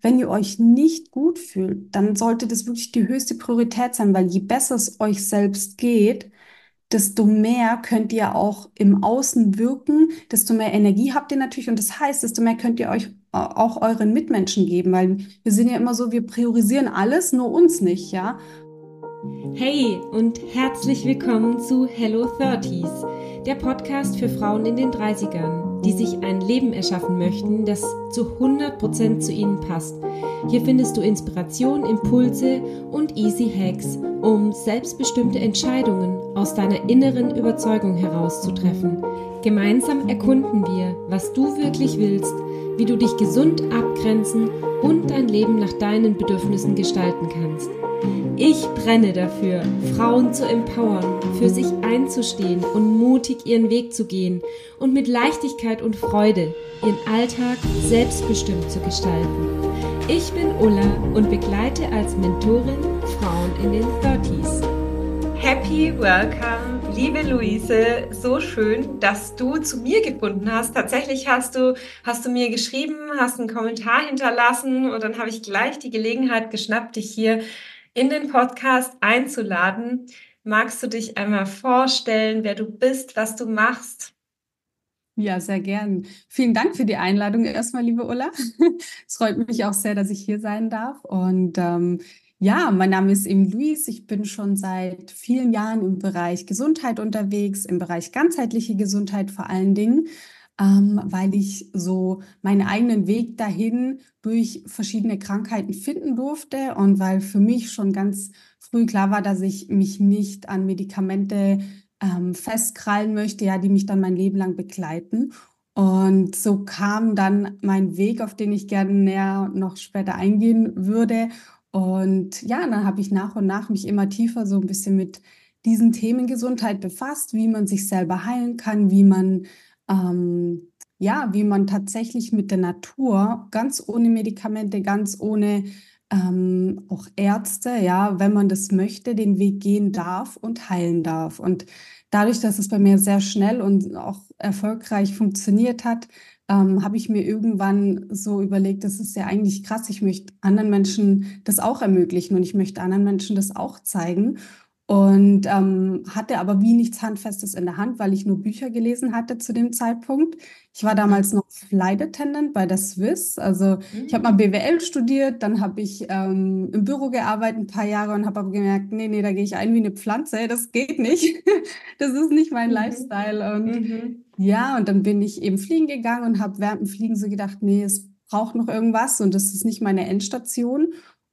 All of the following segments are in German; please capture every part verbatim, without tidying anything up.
wenn ihr euch nicht gut fühlt, dann sollte das wirklich die höchste Priorität sein, weil je besser es euch selbst geht, desto mehr könnt ihr auch im Außen wirken, desto mehr Energie habt ihr natürlich und das heißt, desto mehr könnt ihr euch äh, auch euren Mitmenschen geben, weil wir sind ja immer so, wir priorisieren alles, nur uns nicht, ja. Hey und herzlich willkommen zu Hello Thirties, der Podcast für Frauen in den Dreißigern, die sich ein Leben erschaffen möchten, das zu hundert Prozent zu ihnen passt. Hier findest du Inspiration, Impulse und Easy Hacks, um selbstbestimmte Entscheidungen aus deiner inneren Überzeugung herauszutreffen. Gemeinsam erkunden wir, was du wirklich willst, wie du dich gesund abgrenzen und dein Leben nach deinen Bedürfnissen gestalten kannst. Ich brenne dafür, Frauen zu empowern, für sich einzustehen und mutig ihren Weg zu gehen und mit Leichtigkeit und Freude ihren Alltag selbstbestimmt zu gestalten. Ich bin Ulla und begleite als Mentorin Frauen in den dreißigern. Happy Welcome, liebe Luise. So schön, dass du zu mir gefunden hast. Tatsächlich hast du, hast du mir geschrieben, hast einen Kommentar hinterlassen und dann habe ich gleich die Gelegenheit geschnappt, dich hier in den Podcast einzuladen. Magst du dich einmal vorstellen, wer du bist, was du machst? Ja, sehr gern. Vielen Dank für die Einladung erstmal, liebe Ulla. Es freut mich auch sehr, dass ich hier sein darf. Und ähm, ja, mein Name ist eben Luis. Ich bin schon seit vielen Jahren im Bereich Gesundheit unterwegs, im Bereich ganzheitliche Gesundheit vor allen Dingen, ähm, weil ich so meinen eigenen Weg dahin durch verschiedene Krankheiten finden durfte und weil für mich schon ganz früh klar war, dass ich mich nicht an Medikamente ähm, festkrallen möchte, ja, die mich dann mein Leben lang begleiten. Und so kam dann mein Weg, auf den ich gerne näher noch später eingehen würde. Und ja, dann habe ich nach und nach mich immer tiefer so ein bisschen mit diesen Themen Gesundheit befasst, wie man sich selber heilen kann, wie man ähm, ja, wie man tatsächlich mit der Natur ganz ohne Medikamente, ganz ohne ähm, auch Ärzte, ja, wenn man das möchte, den Weg gehen darf und heilen darf. Und dadurch, dass es bei mir sehr schnell und auch erfolgreich funktioniert hat, ähm, habe ich mir irgendwann so überlegt, das ist ja eigentlich krass, ich möchte anderen Menschen das auch ermöglichen und ich möchte anderen Menschen das auch zeigen. Und ähm, hatte aber wie nichts Handfestes in der Hand, weil ich nur Bücher gelesen hatte zu dem Zeitpunkt. Ich war damals noch Flight Attendant bei der Swiss. Also ich habe mal Mhm. B W L studiert, dann habe ich ähm, im Büro gearbeitet ein paar Jahre und habe aber gemerkt, nee, nee, da gehe ich ein wie eine Pflanze, das geht nicht. Das ist nicht mein Mhm. Lifestyle. Und Mhm. ja, und dann bin ich eben fliegen gegangen und habe während dem Fliegen so gedacht, nee, es braucht noch irgendwas und das ist nicht meine Endstation.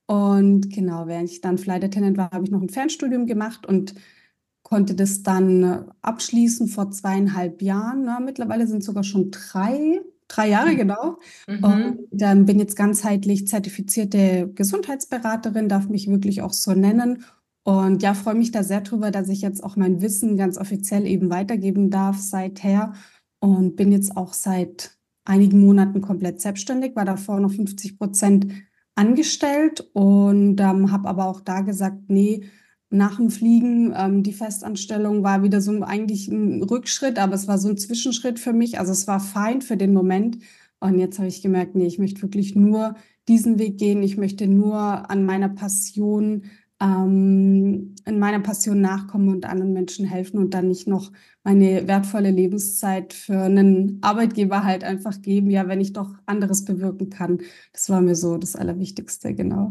Und genau, während ich dann Flight Attendant war, habe ich noch ein Fernstudium gemacht und konnte das dann äh, abschließen vor zweieinhalb Jahren. Na, mittlerweile sind es sogar schon drei, drei Jahre genau. Und Mhm. ähm, bin jetzt ganzheitlich zertifizierte Gesundheitsberaterin, darf mich wirklich auch so nennen. Und ja, freue mich da sehr drüber, dass ich jetzt auch mein Wissen ganz offiziell eben weitergeben darf seither. Und bin jetzt auch seit einigen Monaten komplett selbstständig, war davor noch fünfzig Prozent angestellt und ähm, habe aber auch da gesagt, nee, nach dem Fliegen, ähm, die Festanstellung war wieder so eigentlich ein Rückschritt, aber es war so ein Zwischenschritt für mich. Also es war fein für den Moment. Und jetzt habe ich gemerkt, nee, ich möchte wirklich nur diesen Weg gehen. Ich möchte nur an meiner Passion, ähm, in meiner Passion nachkommen und anderen Menschen helfen und dann nicht noch meine wertvolle Lebenszeit für einen Arbeitgeber halt einfach geben, ja, wenn ich doch anderes bewirken kann. Das war mir so das Allerwichtigste, genau.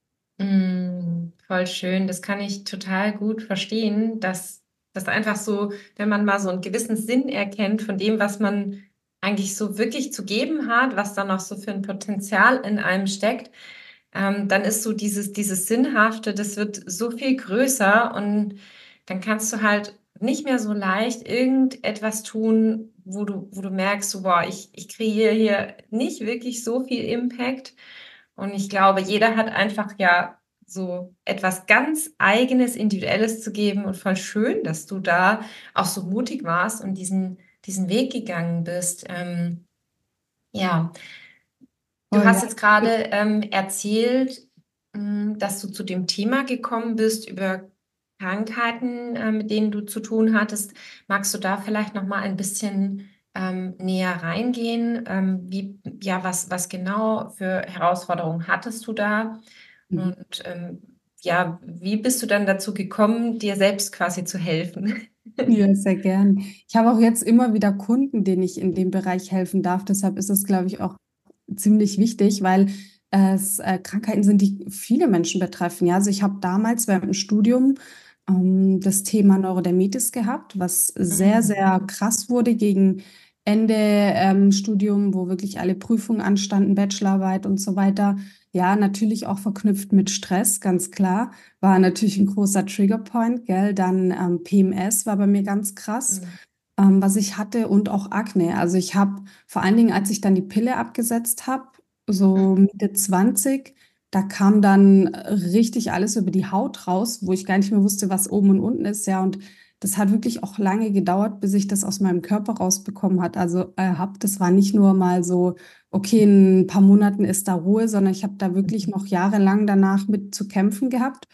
Mm, voll schön. Das kann ich total gut verstehen, dass das einfach so, wenn man mal so einen gewissen Sinn erkennt von dem, was man eigentlich so wirklich zu geben hat, was dann auch so für ein Potenzial in einem steckt, ähm, dann ist so dieses, dieses Sinnhafte, das wird so viel größer und dann kannst du halt nicht mehr so leicht irgendetwas tun, wo du, wo du merkst, so, boah, ich, ich kreiere hier nicht wirklich so viel Impact. Und ich glaube, jeder hat einfach ja so etwas ganz Eigenes, Individuelles zu geben und voll schön, dass du da auch so mutig warst und diesen, diesen Weg gegangen bist. Ähm, ja, du Oh hast ja. jetzt gerade ähm, erzählt, mh, dass du zu dem Thema gekommen bist über Krankheiten, äh, mit denen du zu tun hattest. Magst du da vielleicht noch mal ein bisschen ähm, näher reingehen. Ähm, wie, ja, was, was genau für Herausforderungen hattest du da? Mhm. Und ähm, ja, wie bist du dann dazu gekommen, dir selbst quasi zu helfen? Ja, sehr gern. Ich habe auch jetzt immer wieder Kunden, denen ich in dem Bereich helfen darf. Deshalb ist es, glaube ich, auch ziemlich wichtig, weil es äh, Krankheiten sind, die viele Menschen betreffen. Ja, also ich habe damals während dem Studium ähm, das Thema Neurodermitis gehabt, was sehr, Mhm. sehr krass wurde gegen Ende ähm, Studium, wo wirklich alle Prüfungen anstanden, Bachelorarbeit und so weiter. Ja, natürlich auch verknüpft mit Stress, ganz klar. War natürlich ein großer Triggerpoint, gell? Dann ähm, P M S war bei mir ganz krass, Mhm. ähm, was ich hatte und auch Akne. Also ich habe vor allen Dingen, als ich dann die Pille abgesetzt habe, so Mitte zwanzig, da kam dann richtig alles über die Haut raus, wo ich gar nicht mehr wusste, was oben und unten ist. Ja, und das hat wirklich auch lange gedauert, bis ich das aus meinem Körper rausbekommen hat. Also äh, hab, das war nicht nur mal so, okay, in ein paar Monaten ist da Ruhe, sondern ich habe da wirklich noch jahrelang danach mit zu kämpfen gehabt.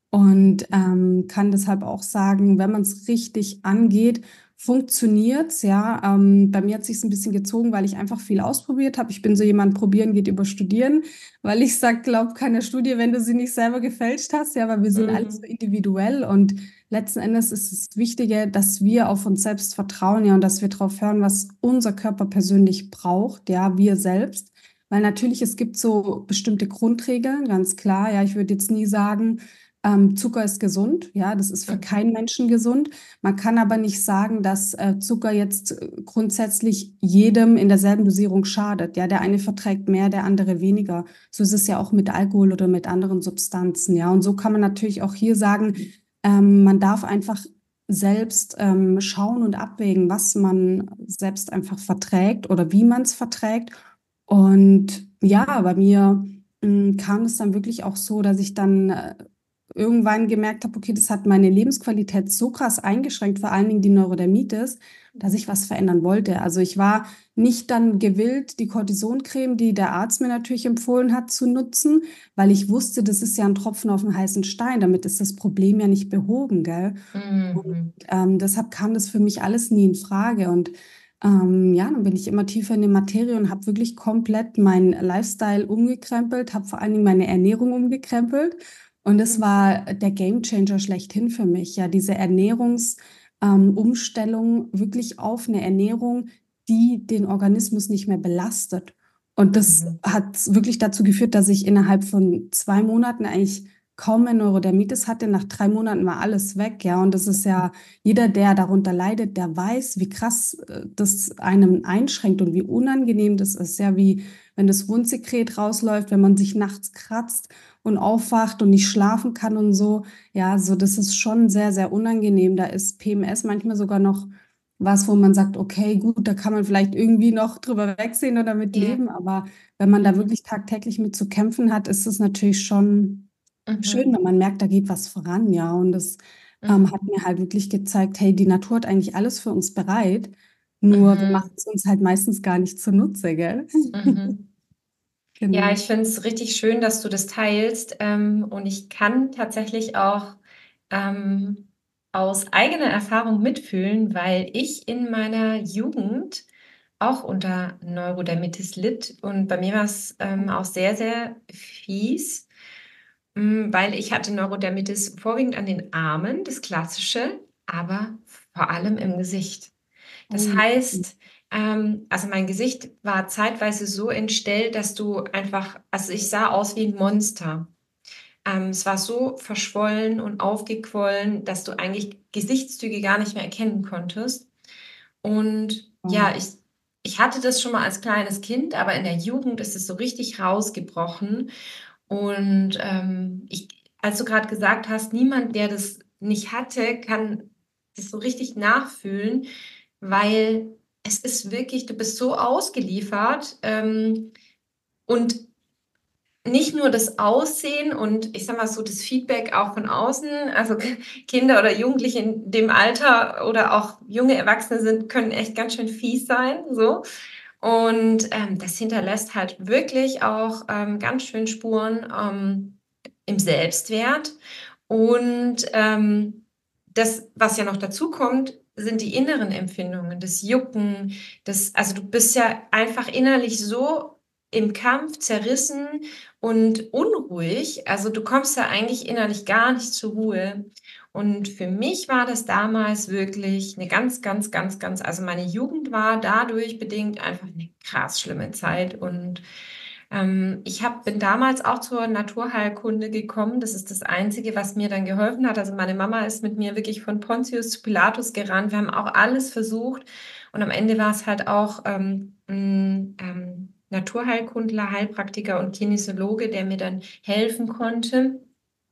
Und ähm, kann deshalb auch sagen, wenn man es richtig angeht, funktioniert's, ja. Ähm, bei mir hat sich's ein bisschen gezogen, weil ich einfach viel ausprobiert habe. Ich bin so jemand, probieren geht über studieren, weil ich sag, glaub keiner Studie, wenn du sie nicht selber gefälscht hast, ja, weil wir sind alle so Mhm. individuell und letzten Endes ist es Wichtige, dass wir auf uns selbst vertrauen, ja, und dass wir darauf hören, was unser Körper persönlich braucht, ja, wir selbst. Weil natürlich, es gibt so bestimmte Grundregeln, ganz klar, ja, ich würde jetzt nie sagen, ähm, Zucker ist gesund, ja, das ist für Mhm. keinen Menschen gesund. Man kann aber nicht sagen, dass äh, Zucker jetzt äh, grundsätzlich jedem in derselben Dosierung schadet. Ja, der eine verträgt mehr, der andere weniger. So ist es ja auch mit Alkohol oder mit anderen Substanzen. Ja, und so kann man natürlich auch hier sagen, ähm, man darf einfach selbst ähm, schauen und abwägen, was man selbst einfach verträgt oder wie man es verträgt. Und ja, bei mir mh, kam es dann wirklich auch so, dass ich dann äh, irgendwann gemerkt habe, okay, das hat meine Lebensqualität so krass eingeschränkt, vor allen Dingen die Neurodermitis, dass ich was verändern wollte. Also ich war nicht dann gewillt, die Cortisoncreme, die der Arzt mir natürlich empfohlen hat, zu nutzen, weil ich wusste, das ist ja ein Tropfen auf den heißen Stein. Damit ist das Problem ja nicht behoben, gell? Und Mhm. ähm, deshalb kam das für mich alles nie in Frage. Und ähm, ja, dann bin ich immer tiefer in die Materie und habe wirklich komplett meinen Lifestyle umgekrempelt, habe vor allen Dingen meine Ernährung umgekrempelt. Und das Mhm. war der Gamechanger schlechthin für mich. Ja, diese Ernährungsumstellung ähm, Umstellung wirklich auf eine Ernährung, die den Organismus nicht mehr belastet. Und das Mhm. hat wirklich dazu geführt, dass ich innerhalb von zwei Monaten eigentlich kaum mehr Neurodermitis hatte. Nach drei Monaten war alles weg, ja. Und das ist ja, jeder, der darunter leidet, der weiß, wie krass äh, das einem einschränkt und wie unangenehm das ist, ja, wie wenn das Wundsekret rausläuft, wenn man sich nachts kratzt und aufwacht und nicht schlafen kann und so. Ja, so das ist schon sehr, sehr unangenehm. Da ist P M S manchmal sogar noch was, wo man sagt, okay, gut, da kann man vielleicht irgendwie noch drüber wegsehen oder mit Ja. leben. Aber wenn man da Mhm. wirklich tagtäglich mit zu kämpfen hat, ist es natürlich schon schön, Mhm. wenn man merkt, da geht was voran, ja. Und das ähm, hat Mhm. mir halt wirklich gezeigt, hey, die Natur hat eigentlich alles für uns bereit. Nur wir Mhm. machen es uns halt meistens gar nicht zunutze, gell? Mhm. Ja, Genau. ich finde es richtig schön, dass du das teilst. Ähm, und ich kann tatsächlich auch ähm, aus eigener Erfahrung mitfühlen, weil ich in meiner Jugend auch unter Neurodermitis litt. Und bei mir war es ähm, auch sehr, sehr fies, mm, weil ich hatte Neurodermitis vorwiegend an den Armen, das Klassische, aber vor allem im Gesicht. Das Oh. heißt, ähm, also mein Gesicht war zeitweise so entstellt, dass du einfach, also ich sah aus wie ein Monster. Ähm, es war so verschwollen und aufgequollen, dass du eigentlich Gesichtszüge gar nicht mehr erkennen konntest. Und Oh. ja, ich, ich hatte das schon mal als kleines Kind, aber in der Jugend ist es so richtig rausgebrochen. Und ähm, ich, als du gerade gesagt hast, niemand, der das nicht hatte, kann das so richtig nachfühlen, weil es ist wirklich, du bist so ausgeliefert ähm, und nicht nur das Aussehen und ich sag mal so das Feedback auch von außen, also Kinder oder Jugendliche in dem Alter oder auch junge Erwachsene sind, können echt ganz schön fies sein, so. Und ähm, das hinterlässt halt wirklich auch ähm, ganz schön Spuren ähm, im Selbstwert. Und ähm, das, was ja noch dazu kommt, sind die inneren Empfindungen, das Jucken, das, also du bist ja einfach innerlich so im Kampf, zerrissen und unruhig. Also du kommst ja eigentlich innerlich gar nicht zur Ruhe. Und für mich war das damals wirklich eine ganz, ganz, ganz, ganz, also meine Jugend war dadurch bedingt einfach eine krass schlimme Zeit. Und ähm, ich hab, bin damals auch zur Naturheilkunde gekommen. Das ist das Einzige, was mir dann geholfen hat. Also meine Mama ist mit mir wirklich von Pontius zu Pilatus gerannt. Wir haben auch alles versucht. Und am Ende war es halt auch ähm, ein ähm, Naturheilkundler, Heilpraktiker und Kinesiologe, der mir dann helfen konnte.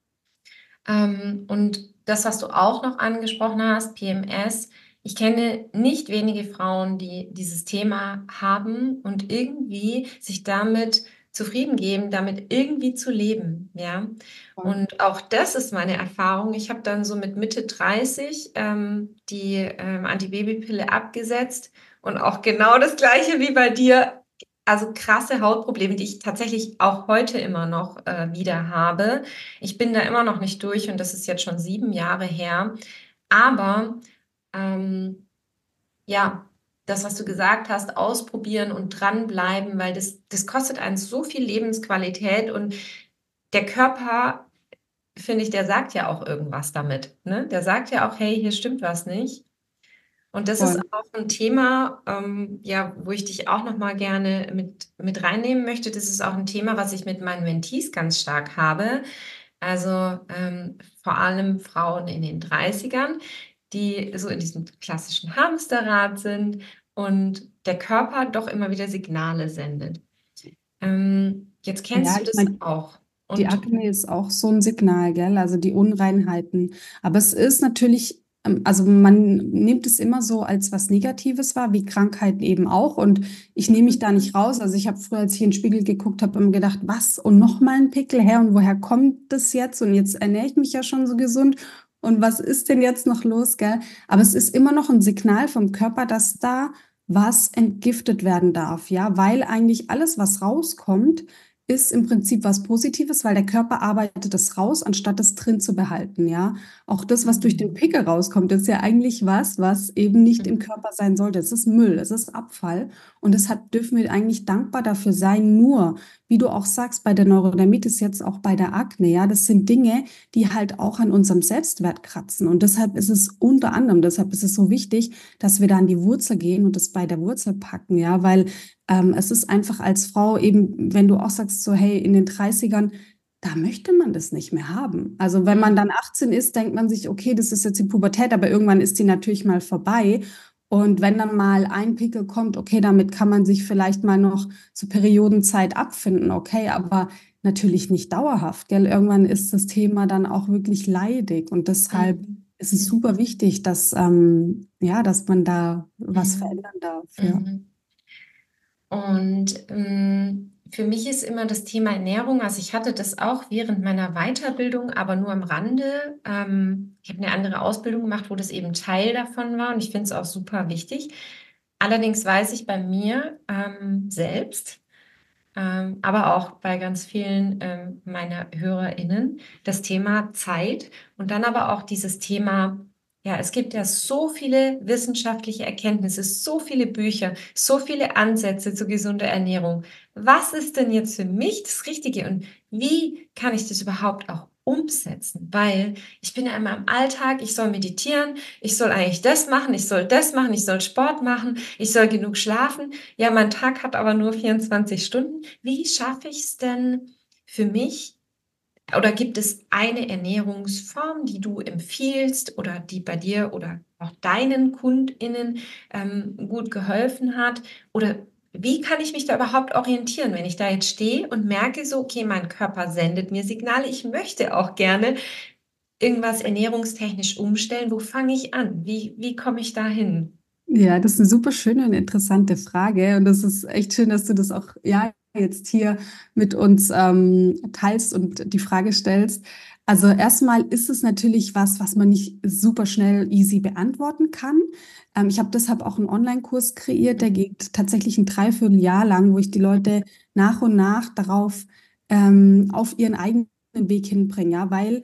Ähm, und das, was du auch noch angesprochen hast, P M S, ich kenne nicht wenige Frauen, die dieses Thema haben und irgendwie sich damit zufrieden geben, damit irgendwie zu leben, ja. Voll. Und auch das ist meine Erfahrung. Ich habe dann so mit Mitte dreißig ähm, die ähm, Antibabypille abgesetzt und auch genau das Gleiche wie bei dir. Also krasse Hautprobleme, die ich tatsächlich auch heute immer noch äh, wieder habe. Ich bin da immer noch nicht durch und das ist jetzt schon sieben Jahre her. Aber ähm, ja, das, was du gesagt hast, ausprobieren und dranbleiben, weil das, das kostet einen so viel Lebensqualität und der Körper, finde ich, der sagt ja auch irgendwas damit. Ne? Der sagt ja auch, hey, hier stimmt was nicht. Und das ist Voll. auch ein Thema, ähm, ja, wo ich dich auch noch mal gerne mit, mit reinnehmen möchte. Das ist auch ein Thema, was ich mit meinen Mentees ganz stark habe. Also ähm, vor allem Frauen in den dreißigern, die so in diesem klassischen Hamsterrad sind und der Körper doch immer wieder Signale sendet. Ähm, jetzt Ja, kennst du ich das meine, auch. die Und Akne ist auch so ein Signal, gell? Also die Unreinheiten. Aber es ist natürlich, ähm, also man nimmt es immer so als was Negatives wahr, wie Krankheiten eben auch. Und ich nehme mich da nicht raus. Also ich habe früher, als ich in den Spiegel geguckt habe, immer gedacht, was? Und noch mal ein Pickel her? Und woher kommt das jetzt? Und jetzt ernähre ich mich ja schon so gesund. Und was ist denn jetzt noch los, gell? Aber es ist immer noch ein Signal vom Körper, dass da was entgiftet werden darf, ja? Weil eigentlich alles, was rauskommt, ist im Prinzip was Positives, weil der Körper arbeitet es raus, anstatt es drin zu behalten, ja. Auch das, was durch den Mhm. Pickel rauskommt, ist ja eigentlich was, was eben nicht im Mhm. Körper sein sollte. Es ist Müll, es ist Abfall und deshalb dürfen wir eigentlich dankbar dafür sein. Nur, wie du auch sagst, bei der Neurodermitis, jetzt auch bei der Akne, ja, das sind Dinge, die halt auch an unserem Selbstwert kratzen und deshalb ist es unter anderem, deshalb ist es so wichtig, dass wir da an die Wurzel gehen und das bei der Wurzel packen, ja, weil ähm, es ist einfach als Frau eben, wenn du auch sagst, so, hey, in den dreißigern, da möchte man das nicht mehr haben. Also wenn man dann achtzehn ist, denkt man sich, okay, das ist jetzt die Pubertät, aber irgendwann ist die natürlich mal vorbei. Und wenn dann mal ein Pickel kommt, okay, damit kann man sich vielleicht mal noch zur Periodenzeit abfinden, okay, aber natürlich nicht dauerhaft, gell? Irgendwann ist das Thema dann auch wirklich leidig und deshalb Mhm. ist es Mhm. super wichtig, dass, ähm, ja, dass man da was Mhm. verändern darf, ja. Mhm. Und ähm, für mich ist immer das Thema Ernährung, also ich hatte das auch während meiner Weiterbildung, aber nur am Rande. Ähm, ich habe eine andere Ausbildung gemacht, wo das eben Teil davon war und ich finde es auch super wichtig. Allerdings weiß ich bei mir ähm, selbst, ähm, aber auch bei ganz vielen ähm, meiner HörerInnen, das Thema Zeit und dann aber auch dieses Thema, ja, es gibt ja so viele wissenschaftliche Erkenntnisse, so viele Bücher, so viele Ansätze zu gesunder Ernährung. Was ist denn jetzt für mich das Richtige und wie kann ich das überhaupt auch umsetzen? Weil ich bin ja immer im Alltag, ich soll meditieren, ich soll eigentlich das machen, ich soll das machen, ich soll Sport machen, ich soll genug schlafen. Ja, mein Tag hat aber nur vierundzwanzig Stunden. Wie schaffe ich es denn für mich? Oder gibt es eine Ernährungsform, die du empfiehlst oder die bei dir oder auch deinen KundInnen ähm, gut geholfen hat? Oder wie kann ich mich da überhaupt orientieren, wenn ich da jetzt stehe und merke so, okay, mein Körper sendet mir Signale, ich möchte auch gerne irgendwas ernährungstechnisch umstellen. Wo fange ich an? Wie, wie komme ich da hin? Ja, das ist eine super schöne und interessante Frage. Und das ist echt schön, dass du das auch ja, jetzt hier mit uns ähm, teilst und die Frage stellst. Also erstmal ist es natürlich was, was man nicht super schnell easy beantworten kann. Ähm, ich habe deshalb auch einen Online-Kurs kreiert, der geht tatsächlich ein Dreivierteljahr lang, wo ich die Leute nach und nach darauf ähm, auf ihren eigenen Weg hinbringe, ja, weil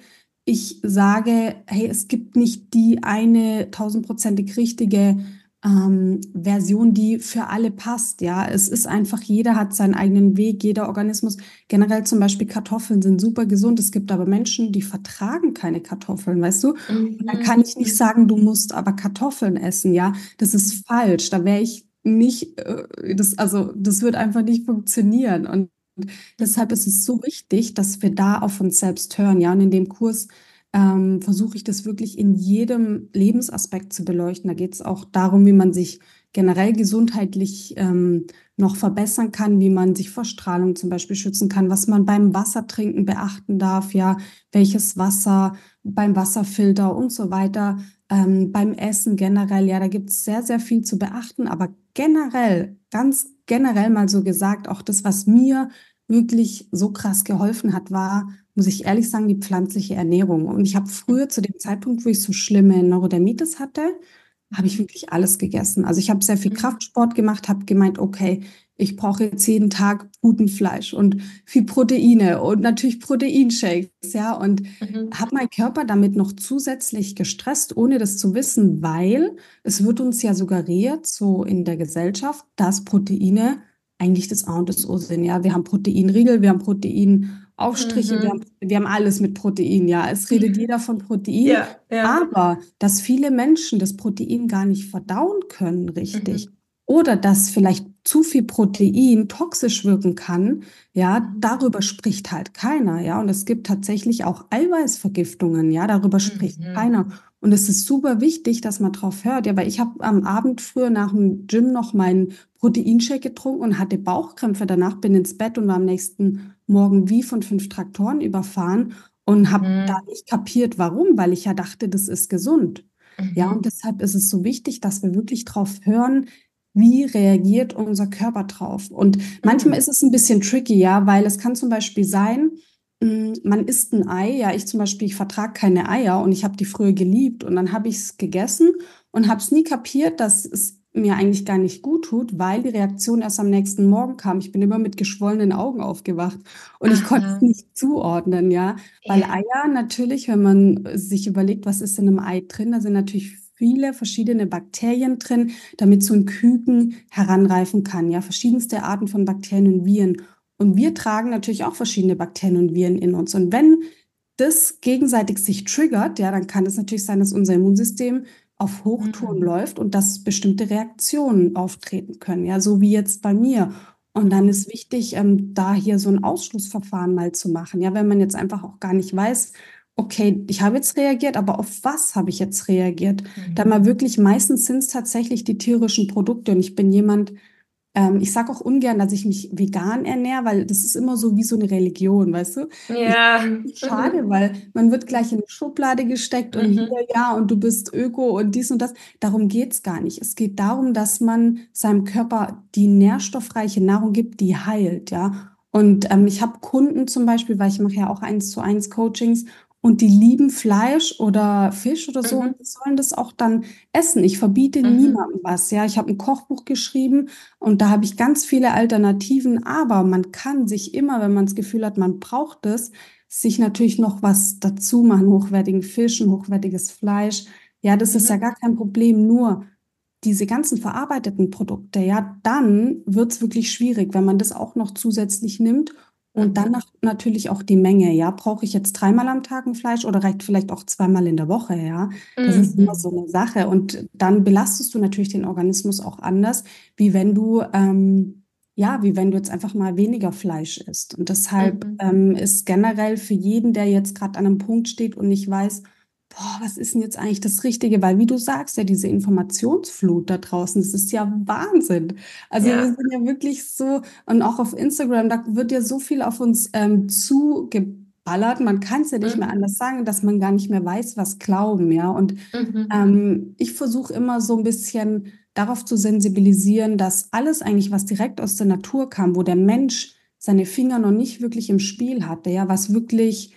ich sage, hey, es gibt nicht die eine tausendprozentig richtige ähm, Version, die für alle passt. Ja, es ist einfach, jeder hat seinen eigenen Weg, jeder Organismus. Generell zum Beispiel Kartoffeln sind super gesund. Es gibt aber Menschen, die vertragen keine Kartoffeln, weißt du? Und dann kann Mhm. ich nicht sagen, du musst aber Kartoffeln essen. Ja, das ist falsch. Da wäre ich nicht, äh, das, also das wird einfach nicht funktionieren. Und deshalb ist es so wichtig, dass wir da auf uns selbst hören. Ja, und in dem Kurs ähm, versuche ich das wirklich in jedem Lebensaspekt zu beleuchten. Da geht es auch darum, wie man sich generell gesundheitlich ähm, noch verbessern kann, wie man sich vor Strahlung zum Beispiel schützen kann, was man beim Wassertrinken beachten darf, ja, welches Wasser beim Wasserfilter und so weiter, ähm, beim Essen generell. Ja, da gibt es sehr, sehr viel zu beachten, aber generell, ganz generell mal so gesagt, auch das, was mir wirklich so krass geholfen hat, war, muss ich ehrlich sagen, die pflanzliche Ernährung. Und ich habe früher zu dem Zeitpunkt, wo ich so schlimme Neurodermitis hatte, habe ich wirklich alles gegessen. Also ich habe sehr viel Mhm. Kraftsport gemacht, habe gemeint, okay, ich brauche jetzt jeden Tag guten Fleisch und viel Proteine und natürlich Proteinshakes, ja, und Mhm. habe meinen Körper damit noch zusätzlich gestresst, ohne das zu wissen, weil es wird uns ja suggeriert, so in der Gesellschaft, dass Proteine eigentlich das A und das O sind. Ja, wir haben Proteinriegel, wir haben Proteinaufstriche, wir haben, Mhm. wir haben alles mit Protein. Ja, es redet jeder von Protein, Ja, ja. aber dass viele Menschen das Protein gar nicht verdauen können, richtig. Mhm. Oder dass vielleicht zu viel Protein toxisch wirken kann, ja, Mhm. darüber spricht halt keiner, ja. Und es gibt tatsächlich auch Eiweißvergiftungen, ja, darüber spricht Mhm. keiner. Und es ist super wichtig, dass man drauf hört, ja, weil ich habe am Abend früher nach dem Gym noch meinen Proteinshake getrunken und hatte Bauchkrämpfe. Danach bin ins Bett und war am nächsten Morgen wie von fünf Traktoren überfahren und habe da Mhm. nicht kapiert, warum, weil ich ja dachte, das ist gesund. Ja, und Mhm. deshalb ist es so wichtig, dass wir wirklich drauf hören, wie reagiert unser Körper drauf. Und manchmal Mhm. ist es ein bisschen tricky, ja, weil es kann zum Beispiel sein, mh, man isst ein Ei, ja, ich zum Beispiel, ich vertrage keine Eier und ich habe die früher geliebt und dann habe ich es gegessen und habe es nie kapiert, dass es mir eigentlich gar nicht gut tut, weil die Reaktion erst am nächsten Morgen kam. Ich bin immer mit geschwollenen Augen aufgewacht und ich konnte es Aha. nicht zuordnen, ja, weil Ja. Eier natürlich, wenn man sich überlegt, was ist in einem Ei drin, da sind natürlich viele verschiedene Bakterien drin, damit so ein Küken heranreifen kann, ja, verschiedenste Arten von Bakterien und Viren. Und wir tragen natürlich auch verschiedene Bakterien und Viren in uns. Und wenn das gegenseitig sich triggert, ja, dann kann es natürlich sein, dass unser Immunsystem auf Hochtouren Mhm. läuft und dass bestimmte Reaktionen auftreten können, ja, so wie jetzt bei mir. Und dann ist wichtig, ähm, da hier so ein Ausschlussverfahren mal zu machen, ja, wenn man jetzt einfach auch gar nicht weiß, okay, ich habe jetzt reagiert, aber auf was habe ich jetzt reagiert? Dann Mhm. mal wirklich, meistens sind es tatsächlich die tierischen Produkte und ich bin jemand, ähm, ich sage auch ungern, dass ich mich vegan ernähre, weil das ist immer so wie so eine Religion, weißt du? Ich, Ja. schade, weil man wird gleich in eine Schublade gesteckt und hier, Mhm. ja, und du bist Öko und dies und das. Darum geht es gar nicht. Es geht darum, dass man seinem Körper die nährstoffreiche Nahrung gibt, die heilt, ja. Und ähm, ich habe Kunden zum Beispiel, weil ich mache ja auch eins zu eins Coachings und die lieben Fleisch oder Fisch oder so Mhm. und die sollen das auch dann essen. Ich verbiete Mhm. niemandem was, ja. Ich habe ein Kochbuch geschrieben und da habe ich ganz viele Alternativen, aber man kann sich immer, wenn man das Gefühl hat, man braucht es, sich natürlich noch was dazu machen, hochwertigen Fisch, ein hochwertiges Fleisch. Ja, das ist ja Mhm. gar kein Problem. Nur diese ganzen verarbeiteten Produkte, ja, dann wird es wirklich schwierig, wenn man das auch noch zusätzlich nimmt. Und dann Mhm. nach, natürlich auch die Menge, ja. Brauche ich jetzt dreimal am Tag ein Fleisch oder reicht vielleicht auch zweimal in der Woche, ja? Das ist immer Mhm. so eine Sache. Und dann belastest du natürlich den Organismus auch anders, wie wenn du, ähm, ja, wie wenn du jetzt einfach mal weniger Fleisch isst. Und deshalb Mhm. ähm, ist generell für jeden, der jetzt gerade an einem Punkt steht und nicht weiß, boah, was ist denn jetzt eigentlich das Richtige? Weil, wie du sagst, ja, diese Informationsflut da draußen, das ist ja Wahnsinn. Also wir Ja. sind ja wirklich so, und auch auf Instagram, da wird ja so viel auf uns ähm, zugeballert. Man kann es ja nicht mehr Mhm. anders sagen, dass man gar nicht mehr weiß, was glauben, ja. Und Mhm. ähm, ich versuche immer so ein bisschen darauf zu sensibilisieren, dass alles eigentlich, was direkt aus der Natur kam, wo der Mensch seine Finger noch nicht wirklich im Spiel hatte, ja, was wirklich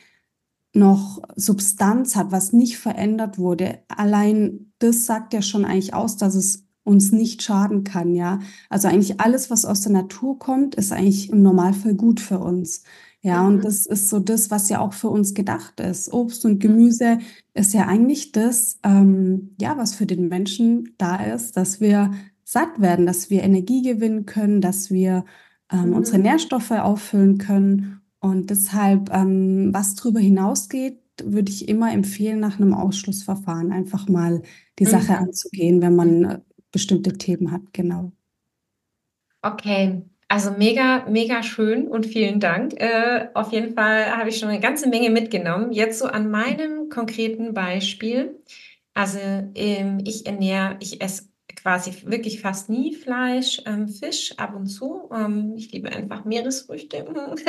noch Substanz hat, was nicht verändert wurde. Allein das sagt ja schon eigentlich aus, dass es uns nicht schaden kann, ja. Also eigentlich alles, was aus der Natur kommt, ist eigentlich im Normalfall gut für uns. Ja, und Mhm. das ist so das, was ja auch für uns gedacht ist. Obst und Gemüse ist ja eigentlich das, ähm, ja, was für den Menschen da ist, dass wir satt werden, dass wir Energie gewinnen können, dass wir ähm, unsere Mhm. Nährstoffe auffüllen können. Und deshalb, ähm, was darüber hinausgeht, würde ich immer empfehlen, nach einem Ausschlussverfahren einfach mal die Sache Mhm. anzugehen, wenn Mhm. man äh, bestimmte Themen hat. Genau. Okay, also mega, mega schön und vielen Dank. Äh, auf jeden Fall habe ich schon eine ganze Menge mitgenommen. Jetzt so an meinem konkreten Beispiel. Also ähm, ich ernähre, ich esse quasi wirklich fast nie Fleisch, ähm, Fisch ab und zu. Ähm, ich liebe einfach Meeresfrüchte.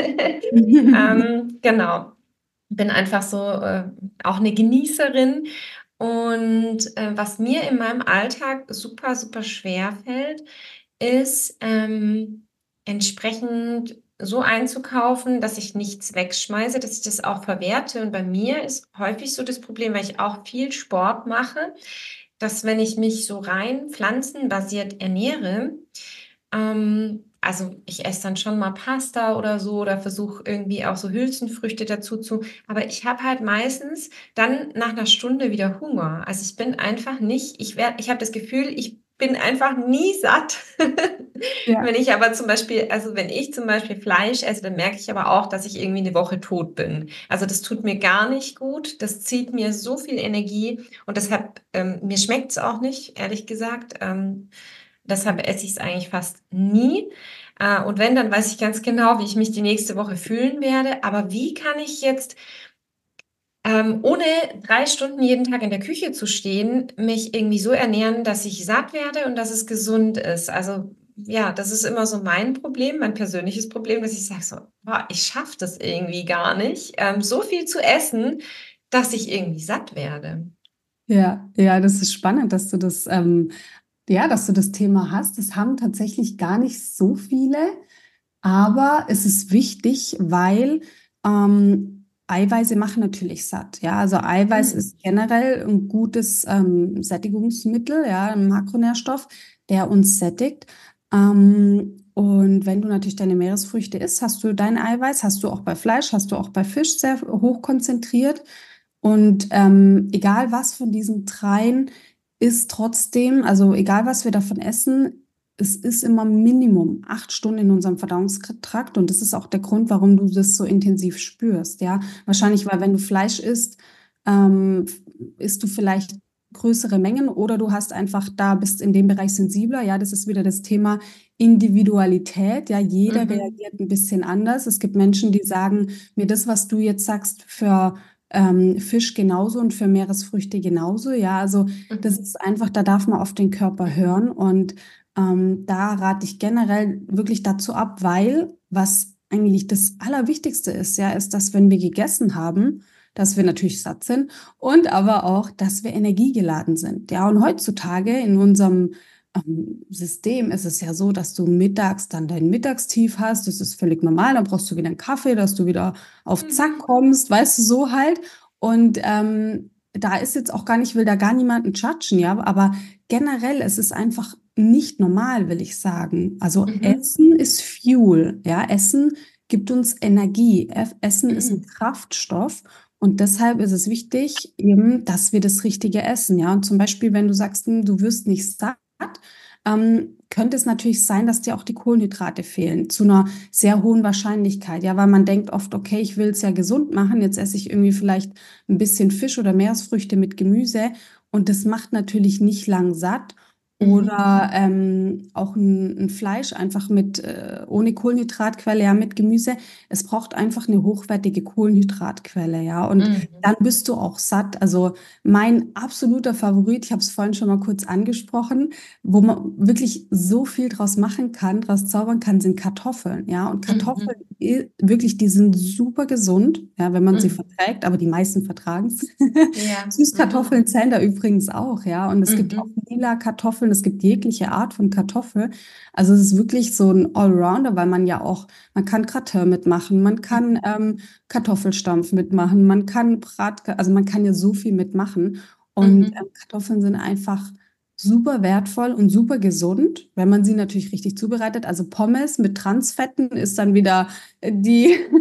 ähm, genau. Bin einfach so äh, auch eine Genießerin. Und äh, was mir in meinem Alltag super, super schwer fällt, ist, ähm, entsprechend so einzukaufen, dass ich nichts wegschmeiße, dass ich das auch verwerte. Und bei mir ist häufig so das Problem, weil ich auch viel Sport mache, dass wenn ich mich so rein pflanzenbasiert ernähre, ähm, also ich esse dann schon mal Pasta oder so oder versuche irgendwie auch so Hülsenfrüchte dazu zu, aber ich habe halt meistens dann nach einer Stunde wieder Hunger. Also ich bin einfach nicht, ich werde, ich habe das Gefühl, ich bin einfach nie satt. Wenn Ja. ich aber zum Beispiel, also wenn ich zum Beispiel Fleisch esse, dann merke ich aber auch, dass ich irgendwie eine Woche tot bin. Also das tut mir gar nicht gut. Das zieht mir so viel Energie und deshalb, ähm, mir schmeckt es auch nicht, ehrlich gesagt. Ähm, deshalb esse ich es eigentlich fast nie. Äh, und wenn, dann weiß ich ganz genau, wie ich mich die nächste Woche fühlen werde. Aber wie kann ich jetzt ähm, ohne drei Stunden jeden Tag in der Küche zu stehen, mich irgendwie so ernähren, dass ich satt werde und dass es gesund ist. Also ja, das ist immer so mein Problem, mein persönliches Problem, dass ich sage so, boah, ich schaffe das irgendwie gar nicht, ähm, so viel zu essen, dass ich irgendwie satt werde. Ja, ja, das ist spannend, dass du das, ähm, ja, dass du das Thema hast. Das haben tatsächlich gar nicht so viele, aber es ist wichtig, weil ähm, Eiweiße machen natürlich satt. Ja, also Eiweiß Mhm. ist generell ein gutes ähm, Sättigungsmittel, ja, ein Makronährstoff, der uns sättigt. Ähm, und wenn du natürlich deine Meeresfrüchte isst, hast du dein Eiweiß, hast du auch bei Fleisch, hast du auch bei Fisch sehr hoch konzentriert. Und ähm, egal was von diesen dreien ist trotzdem, also egal was wir davon essen, es ist immer Minimum acht Stunden in unserem Verdauungstrakt und das ist auch der Grund, warum du das so intensiv spürst, ja. Wahrscheinlich, weil wenn du Fleisch isst, ähm, isst du vielleicht größere Mengen oder du hast einfach da, bist in dem Bereich sensibler, ja, das ist wieder das Thema Individualität, ja, jeder Mhm. reagiert ein bisschen anders. Es gibt Menschen, die sagen, mir das, was du jetzt sagst, für ähm, Fisch genauso und für Meeresfrüchte genauso, ja, also das Mhm. ist einfach, da darf man auf den Körper hören und ähm, da rate ich generell wirklich dazu ab, weil was eigentlich das Allerwichtigste ist, ja, ist, dass wenn wir gegessen haben, dass wir natürlich satt sind und aber auch, dass wir energiegeladen sind. Ja, und heutzutage in unserem ähm, System ist es ja so, dass du mittags dann dein Mittagstief hast. Das ist völlig normal. Dann brauchst du wieder einen Kaffee, dass du wieder auf Zack Mhm. kommst, weißt du, so halt. Und ähm, da ist jetzt auch gar nicht, will da gar niemanden judgen, ja, aber generell, es ist einfach nicht normal, will ich sagen. Also Mhm. Essen ist Fuel, ja, Essen gibt uns Energie. Eff- Essen ist ein Mhm. Kraftstoff und deshalb ist es wichtig, eben, dass wir das Richtige essen, ja. Und zum Beispiel, wenn du sagst, hm, du wirst nicht satt, ähm, könnte es natürlich sein, dass dir auch die Kohlenhydrate fehlen, zu einer sehr hohen Wahrscheinlichkeit, ja, weil man denkt oft, okay, ich will es ja gesund machen, jetzt esse ich irgendwie vielleicht ein bisschen Fisch oder Meeresfrüchte mit Gemüse und das macht natürlich nicht lang satt. Mhm. Oder ähm, auch ein, ein Fleisch einfach mit äh, ohne Kohlenhydratquelle, ja, mit Gemüse. Es braucht einfach eine hochwertige Kohlenhydratquelle, ja. Und Mhm. dann bist du auch satt. Also mein absoluter Favorit, ich habe es vorhin schon mal kurz angesprochen, wo man wirklich so viel draus machen kann, draus zaubern kann, sind Kartoffeln, ja. Und Mhm. Kartoffeln, i- wirklich, die sind super gesund, ja, wenn man sie Mhm. verträgt, aber die meisten vertragen es. Ja. Mhm. Süßkartoffeln zählen da übrigens auch, ja. Und es gibt auch Mhm. lila Kartoffeln, es gibt jegliche Art von Kartoffel. Also es ist wirklich so ein Allrounder, weil man ja auch, man kann Gratin mitmachen, man kann ähm, Kartoffelstampf mitmachen, man kann Brat, also man kann ja so viel mitmachen. Und ähm, Mhm. Kartoffeln sind einfach super wertvoll und super gesund, wenn man sie natürlich richtig zubereitet. Also Pommes mit Transfetten ist dann wieder die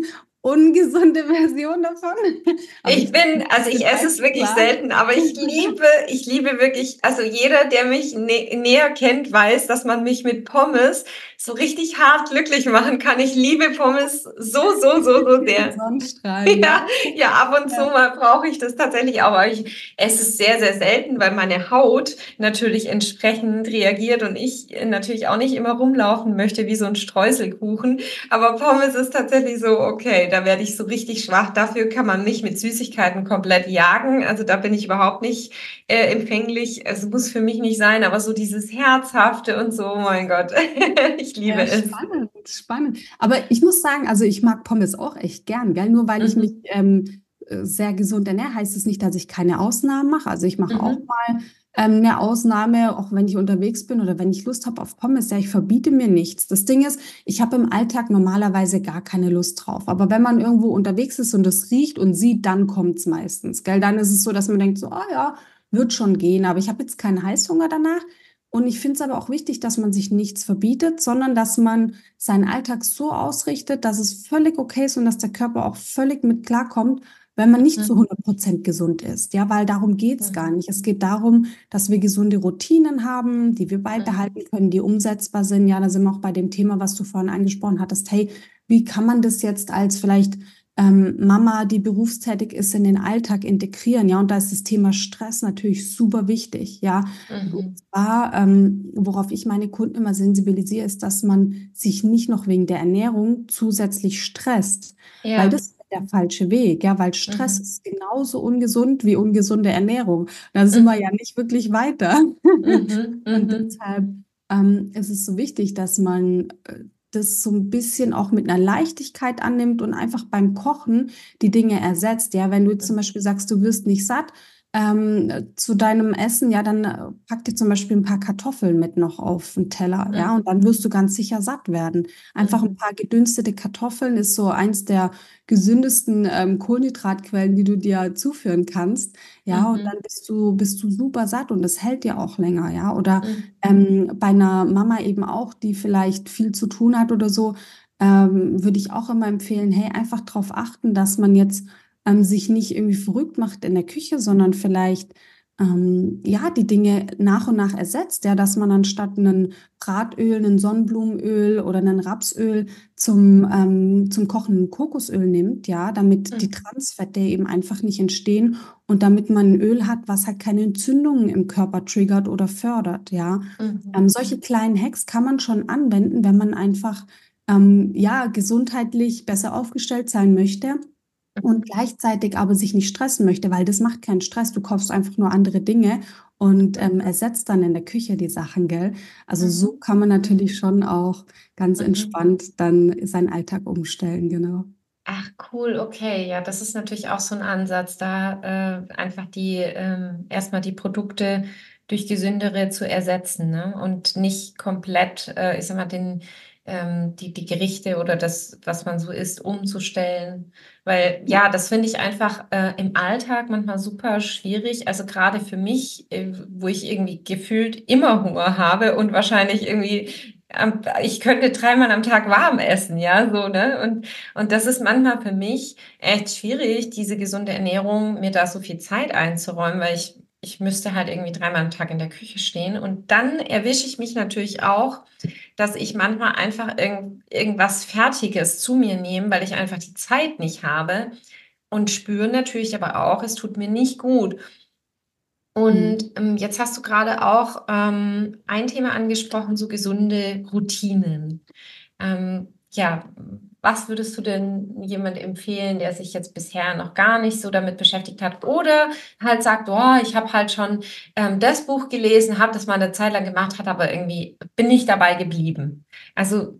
ungesunde Version davon. Aber Ich bin, also ich esse es wirklich klar. selten, aber ich liebe, ich liebe wirklich, also jeder, der mich nä näher kennt, weiß, dass man mich mit Pommes so richtig hart glücklich machen kann. Ich liebe Pommes so, so, so, so sehr. Sonnenstrahlen, Ja, ja, ab und zu Ja. mal brauche ich das tatsächlich, aber ich esse es sehr, sehr selten, weil meine Haut natürlich entsprechend reagiert und ich natürlich auch nicht immer rumlaufen möchte wie so ein Streuselkuchen. Aber Pommes ist tatsächlich so, okay, da werde ich so richtig schwach. Dafür kann man mich mit Süßigkeiten komplett jagen. Also da bin ich überhaupt nicht äh, empfänglich. Es muss für mich nicht sein, aber so dieses Herzhafte und so, oh mein Gott, ich liebe Ja, es. spannend, spannend. Aber ich muss sagen, also ich mag Pommes auch echt gern, gell? Nur weil ich mich Mhm. ähm, äh, sehr gesund ernähre, heißt es nicht, dass ich keine Ausnahmen mache. Also ich mache auch Mhm. mal ähm, eine Ausnahme, auch wenn ich unterwegs bin oder wenn ich Lust habe auf Pommes. Ja, ich verbiete mir nichts. Das Ding ist, ich habe im Alltag normalerweise gar keine Lust drauf. Aber wenn man irgendwo unterwegs ist und das riecht und sieht, dann kommt es meistens, gell? Dann ist es so, dass man denkt so, ah ja, wird schon gehen. Aber ich habe jetzt keinen Heißhunger danach. Und ich finde es aber auch wichtig, dass man sich nichts verbietet, sondern dass man seinen Alltag so ausrichtet, dass es völlig okay ist und dass der Körper auch völlig mit klarkommt, wenn man nicht zu Mhm. hundert Prozent gesund ist. Ja, weil darum geht es gar Mhm. nicht. Es geht darum, dass wir gesunde Routinen haben, die wir Mhm. beibehalten können, die umsetzbar sind. Ja, da sind wir auch bei dem Thema, was du vorhin angesprochen hattest. Hey, wie kann man das jetzt als vielleicht ähm, Mama, die berufstätig ist, in den Alltag integrieren? Ja, und da ist das Thema Stress natürlich super wichtig. Ja, und Mhm. zwar, ähm, worauf ich meine Kunden immer sensibilisiere, ist, dass man sich nicht noch wegen der Ernährung zusätzlich stresst, weil Ja. das ist der falsche Weg, ja, weil Stress Mhm. ist genauso ungesund wie ungesunde Ernährung. Da sind wir ja Mhm. nicht wirklich weiter. Mhm. Und Mhm. deshalb ähm, ist es so wichtig, dass man äh, das so ein bisschen auch mit einer Leichtigkeit annimmt und einfach beim Kochen die Dinge ersetzt. Ja, wenn du jetzt zum Beispiel sagst, du wirst nicht satt, ähm, zu deinem Essen, ja, dann äh, pack dir zum Beispiel ein paar Kartoffeln mit noch auf den Teller, ja, und Mhm. dann wirst du ganz sicher satt werden. Einfach ein Mhm. paar gedünstete Kartoffeln ist so eins der gesündesten ähm, Kohlenhydratquellen, die du dir zuführen kannst, ja, und dann Mhm. bist du, bist du super satt und das hält dir auch länger, ja, oder Mhm. ähm, bei einer Mama eben auch, die vielleicht viel zu tun hat oder so, ähm, würde ich auch immer empfehlen, hey, einfach darauf achten, dass man jetzt ähm, sich nicht irgendwie verrückt macht in der Küche, sondern vielleicht ähm, ja die Dinge nach und nach ersetzt, ja, dass man anstatt einen Bratöl, einen Sonnenblumenöl oder einen Rapsöl zum, ähm, zum Kochen ein Kokosöl nimmt, ja, damit die Mhm. Transfette eben einfach nicht entstehen und damit man ein Öl hat, was halt keine Entzündungen im Körper triggert oder fördert, ja. Ähm, solche Mhm. kleinen Hacks kann man schon anwenden, wenn man einfach ähm, ja gesundheitlich besser aufgestellt sein möchte und gleichzeitig aber sich nicht stressen möchte, weil das macht keinen Stress. Du kaufst einfach nur andere Dinge und ähm, ersetzt dann in der Küche die Sachen, gell? Also so Mhm. kann man natürlich schon auch ganz Mhm. entspannt dann seinen Alltag umstellen, genau. Ach, cool, okay. Ja, das ist natürlich auch so ein Ansatz, da äh, einfach die ähm, erstmal die Produkte durch gesündere zu ersetzen, ne? Und nicht komplett, äh, ich sag mal, den, ähm, die, die Gerichte oder das, was man so isst, umzustellen. Weil Ja. ja, das finde ich einfach äh, im Alltag manchmal super schwierig. Also gerade für mich, äh, wo ich irgendwie gefühlt immer Hunger habe und wahrscheinlich irgendwie am, ich könnte dreimal am Tag warm essen, ja, so, ne? Und und das ist manchmal für mich echt schwierig, diese gesunde Ernährung, mir da so viel Zeit einzuräumen, weil ich, ich müsste halt irgendwie dreimal am Tag in der Küche stehen. Und dann erwische ich mich natürlich auch, dass ich manchmal einfach irgend, irgendwas Fertiges zu mir nehme, weil ich einfach die Zeit nicht habe und spüre natürlich aber auch, es tut mir nicht gut. Mhm. Und ähm, jetzt hast du gerade auch ähm, ein Thema angesprochen, so gesunde Routinen. Ähm, ja, was würdest du denn jemand empfehlen, der sich jetzt bisher noch gar nicht so damit beschäftigt hat oder halt sagt, oh, ich habe halt schon ähm, das Buch gelesen, habe das mal eine Zeit lang gemacht, hat aber irgendwie bin nicht dabei geblieben. Also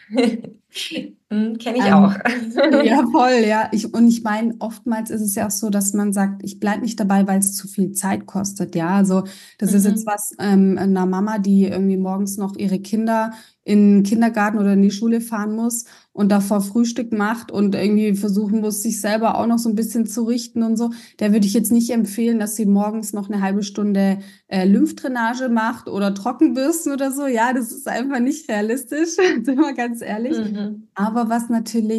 kenne ich auch. Ähm, ja, voll, ja. Ich, und ich meine, oftmals ist es ja auch so, dass man sagt, ich bleibe nicht dabei, weil es zu viel Zeit kostet. Ja, also das ist jetzt Mhm. was ähm, einer Mama, die irgendwie morgens noch ihre Kinder in den Kindergarten oder in die Schule fahren muss und davor Frühstück macht und irgendwie versuchen muss, sich selber auch noch so ein bisschen zu richten und so. Der würde ich jetzt nicht empfehlen, dass sie morgens noch eine halbe Stunde äh, Lymphdrainage macht oder Trockenbürsten oder so. Ja, das ist einfach nicht realistisch, sind wir ganz ehrlich. Mhm. Aber was natürlich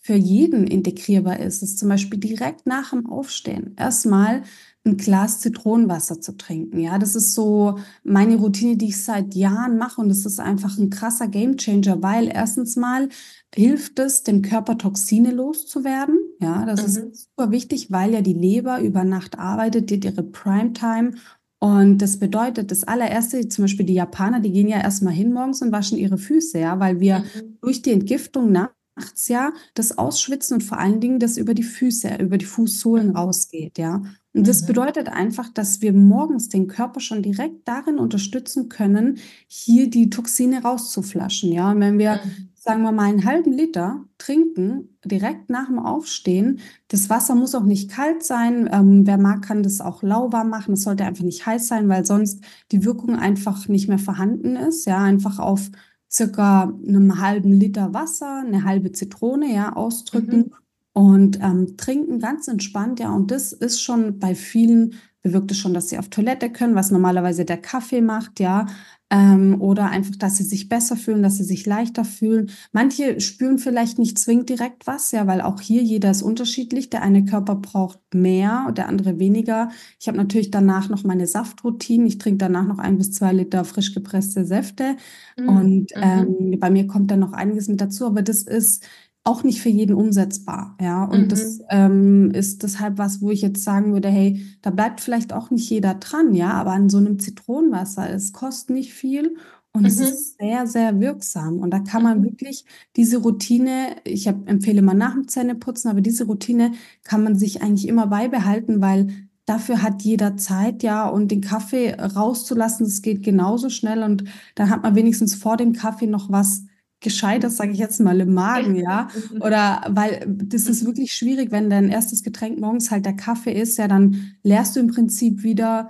für jeden integrierbar ist, ist zum Beispiel direkt nach dem Aufstehen erstmal ein Glas Zitronenwasser zu trinken. Ja, das ist so meine Routine, die ich seit Jahren mache und es ist einfach ein krasser Gamechanger, weil erstens mal hilft es, dem Körper Toxine loszuwerden. Ja, das ist Mhm. super wichtig, weil ja die Leber über Nacht arbeitet, die hat ihre Primetime. Und das bedeutet, das allererste, zum Beispiel die Japaner, die gehen ja erstmal hin morgens und waschen ihre Füße, ja, weil wir Mhm. durch die Entgiftung nachts ja das ausschwitzen und vor allen Dingen das über die Füße, über die Fußsohlen Mhm. rausgeht, ja. Und das Mhm. bedeutet einfach, dass wir morgens den Körper schon direkt darin unterstützen können, hier die Toxine rauszuflaschen, ja. Und wenn wir, Mhm. sagen wir mal, einen halben Liter trinken, direkt nach dem Aufstehen, das Wasser muss auch nicht kalt sein. Ähm, wer mag, kann das auch lauwarm machen. Es sollte einfach nicht heiß sein, weil sonst die Wirkung einfach nicht mehr vorhanden ist. Ja, einfach auf circa einem halben Liter Wasser, eine halbe Zitrone, ja, ausdrücken Mhm. und ähm, trinken ganz entspannt. Ja, und das ist schon bei vielen bewirkt es schon, dass sie auf Toilette können, was normalerweise der Kaffee macht, ja. Ähm, oder einfach, dass sie sich besser fühlen, dass sie sich leichter fühlen. Manche spüren vielleicht nicht zwingend direkt was, ja, weil auch hier jeder ist unterschiedlich. Der eine Körper braucht mehr und der andere weniger. Ich habe natürlich danach noch meine Saftroutine. Ich trinke danach noch ein bis zwei Liter frisch gepresste Säfte. Mhm. Und Mhm. ähm, bei mir kommt dann noch einiges mit dazu, aber das ist auch nicht für jeden umsetzbar, ja. Und das Mhm. ähm, ist deshalb was, wo ich jetzt sagen würde, hey, da bleibt vielleicht auch nicht jeder dran, ja, aber an so einem Zitronenwasser, es kostet nicht viel und es Mhm. ist sehr, sehr wirksam. Und da kann man Mhm. wirklich diese Routine, ich hab, empfehle mal nach dem Zähneputzen, aber diese Routine kann man sich eigentlich immer beibehalten, weil dafür hat jeder Zeit, ja, und den Kaffee rauszulassen, das geht genauso schnell und dann hat man wenigstens vor dem Kaffee noch was Gescheites, sage ich jetzt mal, im Magen, ja. Oder weil das ist Mhm. wirklich schwierig, wenn dein erstes Getränk morgens halt der Kaffee ist, ja, dann leerst du im Prinzip wieder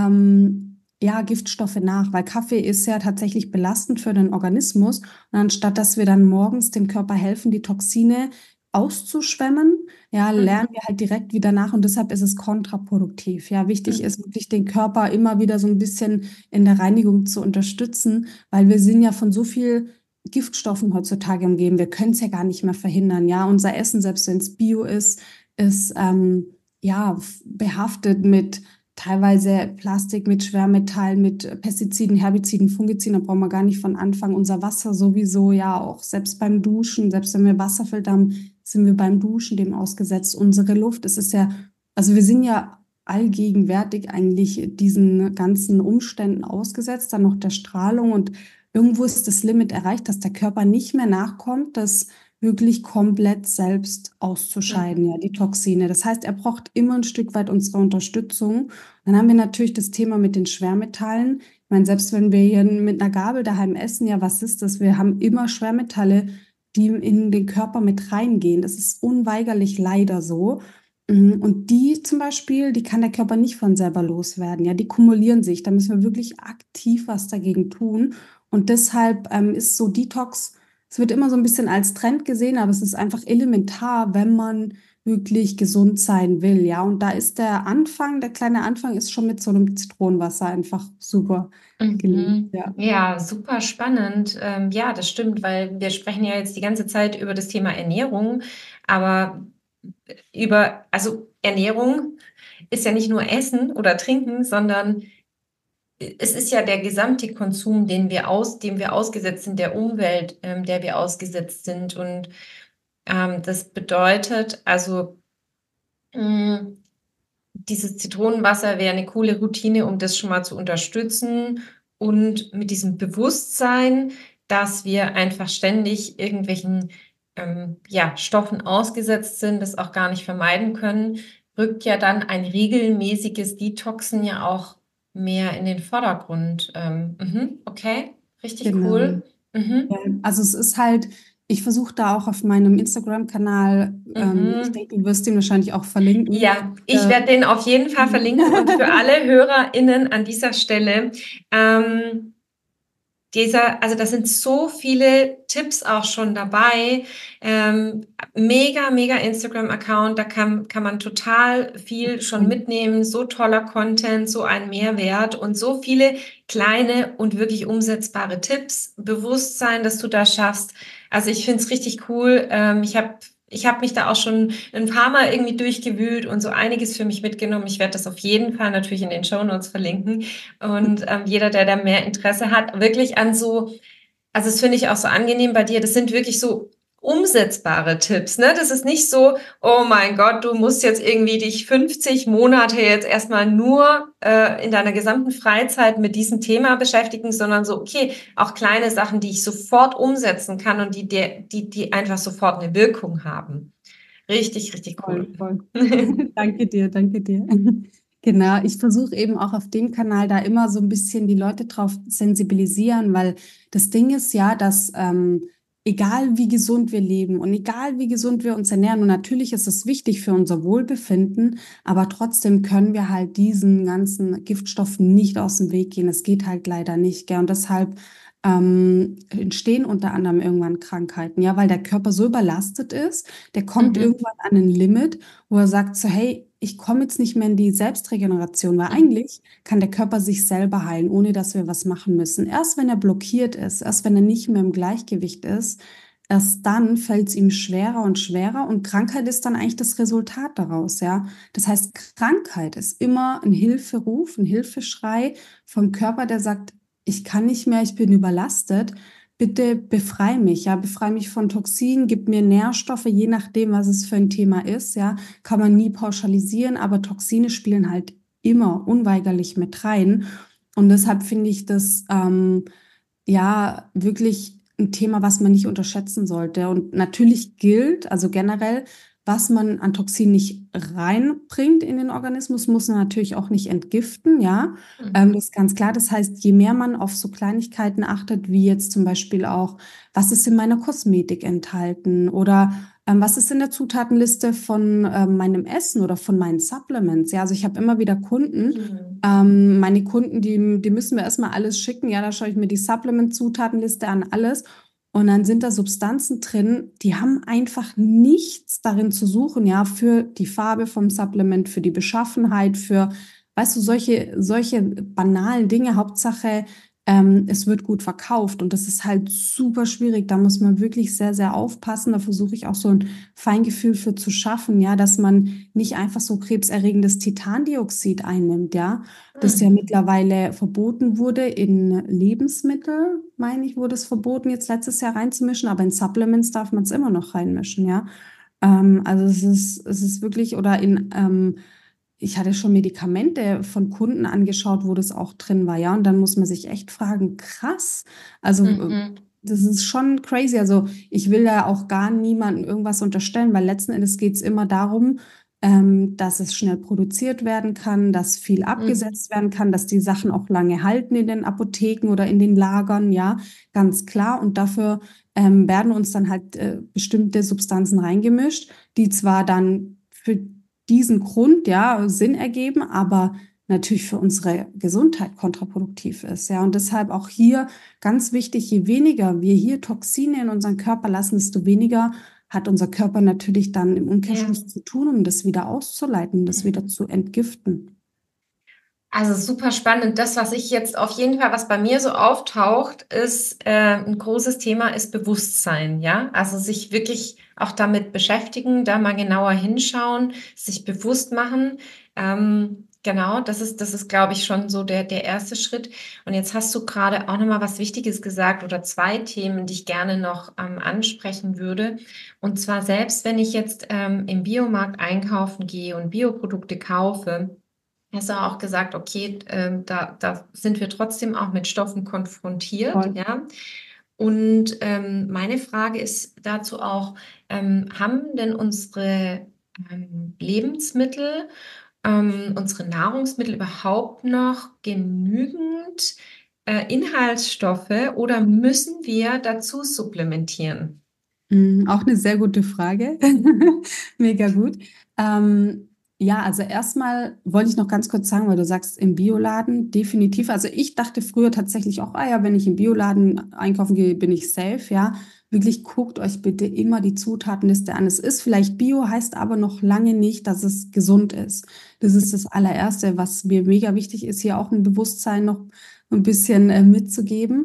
ähm, ja, Giftstoffe nach, weil Kaffee ist ja tatsächlich belastend für den Organismus. Und anstatt dass wir dann morgens dem Körper helfen, die Toxine auszuschwemmen, ja, lernen Mhm. wir halt direkt wieder nach und deshalb ist es kontraproduktiv. Ja, wichtig ist Mhm. wirklich den Körper immer wieder so ein bisschen in der Reinigung zu unterstützen, weil wir sind ja von so viel Giftstoffen heutzutage umgeben. Wir können es ja gar nicht mehr verhindern. Ja, unser Essen, selbst wenn es Bio ist, ist ähm, ja f- behaftet mit teilweise Plastik, mit Schwermetallen, mit Pestiziden, Herbiziden, Fungiziden. Da brauchen wir gar nicht von Anfang. Unser Wasser sowieso, ja, auch selbst beim Duschen, selbst wenn wir Wasserfilter haben, sind wir beim Duschen dem ausgesetzt. Unsere Luft, es ist ja, also wir sind ja allgegenwärtig eigentlich diesen ganzen Umständen ausgesetzt, dann noch der Strahlung und irgendwo ist das Limit erreicht, dass der Körper nicht mehr nachkommt, das wirklich komplett selbst auszuscheiden, Mhm. ja, die Toxine. Das heißt, er braucht immer ein Stück weit unsere Unterstützung. Dann haben wir natürlich das Thema mit den Schwermetallen. Ich meine, selbst wenn wir hier mit einer Gabel daheim essen, ja, was ist das? Wir haben immer Schwermetalle, die in den Körper mit reingehen. Das ist unweigerlich leider so. Mhm. Und die zum Beispiel, die kann der Körper nicht von selber loswerden. Ja, die kumulieren sich. Da müssen wir wirklich aktiv was dagegen tun. Und deshalb ähm, ist so Detox, es wird immer so ein bisschen als Trend gesehen, aber es ist einfach elementar, wenn man wirklich gesund sein will. Ja, und da ist der Anfang, der kleine Anfang ist schon mit so einem Zitronenwasser einfach super gelegt. Mhm. Ja, Ja, super spannend. Ähm, ja, das stimmt, weil wir sprechen ja jetzt die ganze Zeit über das Thema Ernährung, aber über, also Ernährung ist ja nicht nur Essen oder Trinken, sondern es ist ja der gesamte Konsum, den wir aus, dem wir ausgesetzt sind, der Umwelt, ähm, der wir ausgesetzt sind. Und ähm, das bedeutet, also mh, dieses Zitronenwasser wäre eine coole Routine, um das schon mal zu unterstützen und mit diesem Bewusstsein, dass wir einfach ständig irgendwelchen ähm, ja, Stoffen ausgesetzt sind, das auch gar nicht vermeiden können, rückt ja dann ein regelmäßiges Detoxen ja auch mehr in den Vordergrund. Ähm, mhm, okay, richtig genau. cool. Mhm, Ja, also es ist halt, ich versuche da auch auf meinem Instagram-Kanal, ähm, ich mhm. denke, du wirst den wahrscheinlich auch verlinken. Ja, ich Äh, werde den auf jeden Fall verlinken und für alle HörerInnen an dieser Stelle, ähm, dieser, also da sind so viele Tipps auch schon dabei. Ähm, mega, mega Instagram-Account, da kann, kann man total viel schon mitnehmen. So toller Content, so ein Mehrwert und so viele kleine und wirklich umsetzbare Tipps. Bewusstsein, dass du das schaffst. Also ich finde es richtig cool. Ähm, ich habe ich habe mich da auch schon ein paar Mal irgendwie durchgewühlt und so einiges für mich mitgenommen. Ich werde das auf jeden Fall natürlich in den Shownotes verlinken. Und ähm, jeder, der da mehr Interesse hat, wirklich an so, also das finde ich auch so angenehm bei dir, das sind wirklich so umsetzbare Tipps, ne? Das ist nicht so, oh mein Gott, du musst jetzt irgendwie dich fünfzig Monate jetzt erstmal nur äh, in deiner gesamten Freizeit mit diesem Thema beschäftigen, sondern so, okay, auch kleine Sachen, die ich sofort umsetzen kann und die, die, die, die einfach sofort eine Wirkung haben. Richtig, richtig Voll, cool. voll. Danke dir, danke dir. Genau, ich versuche eben auch auf dem Kanal da immer so ein bisschen die Leute drauf sensibilisieren, weil das Ding ist ja, dass ähm, egal wie gesund wir leben und egal wie gesund wir uns ernähren, und natürlich ist es wichtig für unser Wohlbefinden, aber trotzdem können wir halt diesen ganzen Giftstoffen nicht aus dem Weg gehen. Es geht halt leider nicht, gell? Und deshalb ähm, entstehen unter anderem irgendwann Krankheiten, ja, weil der Körper so überlastet ist, der kommt Mhm. irgendwann an ein Limit, wo er sagt so, hey, ich komme jetzt nicht mehr in die Selbstregeneration, weil Mhm. eigentlich kann der Körper sich selber heilen, ohne dass wir was machen müssen. Erst wenn er blockiert ist, erst wenn er nicht mehr im Gleichgewicht ist, erst dann fällt es ihm schwerer und schwerer und Krankheit ist dann eigentlich das Resultat daraus, ja. Das heißt, Krankheit ist immer ein Hilferuf, ein Hilfeschrei vom Körper, der sagt, ich kann nicht mehr, ich bin überlastet. Bitte befrei mich, ja, befrei mich von Toxinen, gib mir Nährstoffe, je nachdem, was es für ein Thema ist, ja, kann man nie pauschalisieren, aber Toxine spielen halt immer unweigerlich mit rein. Und deshalb finde ich das ähm, ja wirklich ein Thema, was man nicht unterschätzen sollte. Und natürlich gilt, also generell, was man an Toxinen nicht reinbringt in den Organismus, muss man natürlich auch nicht entgiften, ja. Ähm, Mhm. das ist ganz klar. Das heißt, je mehr man auf so Kleinigkeiten achtet, wie jetzt zum Beispiel auch, was ist in meiner Kosmetik enthalten oder ähm, was ist in der Zutatenliste von ähm, meinem Essen oder von meinen Supplements. Ja, also ich habe immer wieder Kunden, Mhm. ähm, meine Kunden, die, die müssen mir erstmal alles schicken. Ja, da schaue ich mir die Supplement-Zutatenliste an, alles. Und dann sind da Substanzen drin, die haben einfach nichts darin zu suchen, ja, für die Farbe vom Supplement, für die Beschaffenheit, für, weißt du, solche, solche banalen Dinge. Hauptsache, ähm, es wird gut verkauft. Und das ist halt super schwierig. Da muss man wirklich sehr, sehr aufpassen. Da versuche ich auch so ein Feingefühl für zu schaffen, ja, dass man nicht einfach so krebserregendes Titandioxid einnimmt, ja, das ja Mhm. mittlerweile verboten wurde in Lebensmittel, meine ich, wurde es verboten, jetzt letztes Jahr reinzumischen, aber in Supplements darf man es immer noch reinmischen, ja. Ähm, also es ist, es ist wirklich, oder in, ähm, ich hatte schon Medikamente von Kunden angeschaut, wo das auch drin war, ja. Und dann muss man sich echt fragen, krass. Also äh, Mhm. das ist schon crazy. Also ich will da auch gar niemandem irgendwas unterstellen, weil letzten Endes geht es immer darum, ähm, dass es schnell produziert werden kann, dass viel Mhm. abgesetzt werden kann, dass die Sachen auch lange halten in den Apotheken oder in den Lagern, ja, ganz klar. Und dafür ähm, werden uns dann halt äh, bestimmte Substanzen reingemischt, die zwar dann für diesen Grund ja Sinn ergeben, aber natürlich für unsere Gesundheit kontraproduktiv ist. Ja, und deshalb auch hier ganz wichtig, je weniger wir hier Toxine in unseren Körper lassen, desto weniger hat unser Körper natürlich dann im Ja. Umkehrschluss zu tun, um das wieder auszuleiten, das wieder zu entgiften. Also super spannend. Das, was ich jetzt auf jeden Fall, was bei mir so auftaucht, ist äh, ein großes Thema, ist Bewusstsein, ja. Also sich wirklich auch damit beschäftigen, da mal genauer hinschauen, sich bewusst machen. Ähm, genau, das ist, das ist, glaube ich, schon so der, der erste Schritt. Und jetzt hast du gerade auch nochmal was Wichtiges gesagt oder zwei Themen, die ich gerne noch ähm, ansprechen würde. Und zwar selbst, wenn ich jetzt ähm, im Biomarkt einkaufen gehe und Bioprodukte kaufe, hast du auch gesagt, okay, ähm, da, da sind wir trotzdem auch mit Stoffen konfrontiert, Voll. ja. Und ähm, meine Frage ist dazu auch, ähm, haben denn unsere ähm, Lebensmittel, ähm, unsere Nahrungsmittel überhaupt noch genügend äh, Inhaltsstoffe oder müssen wir dazu supplementieren? Mm, auch eine sehr gute Frage. Mega gut. Ähm, ja, also erstmal wollte ich noch ganz kurz sagen, weil du sagst, im Bioladen definitiv. Also ich dachte früher tatsächlich auch, ah ja, wenn ich im Bioladen einkaufen gehe, bin ich safe, ja. Wirklich guckt euch bitte immer die Zutatenliste an. Es ist vielleicht Bio, heißt aber noch lange nicht, dass es gesund ist. Das ist das allererste, was mir mega wichtig ist, hier auch ein Bewusstsein noch ein bisschen äh, mitzugeben.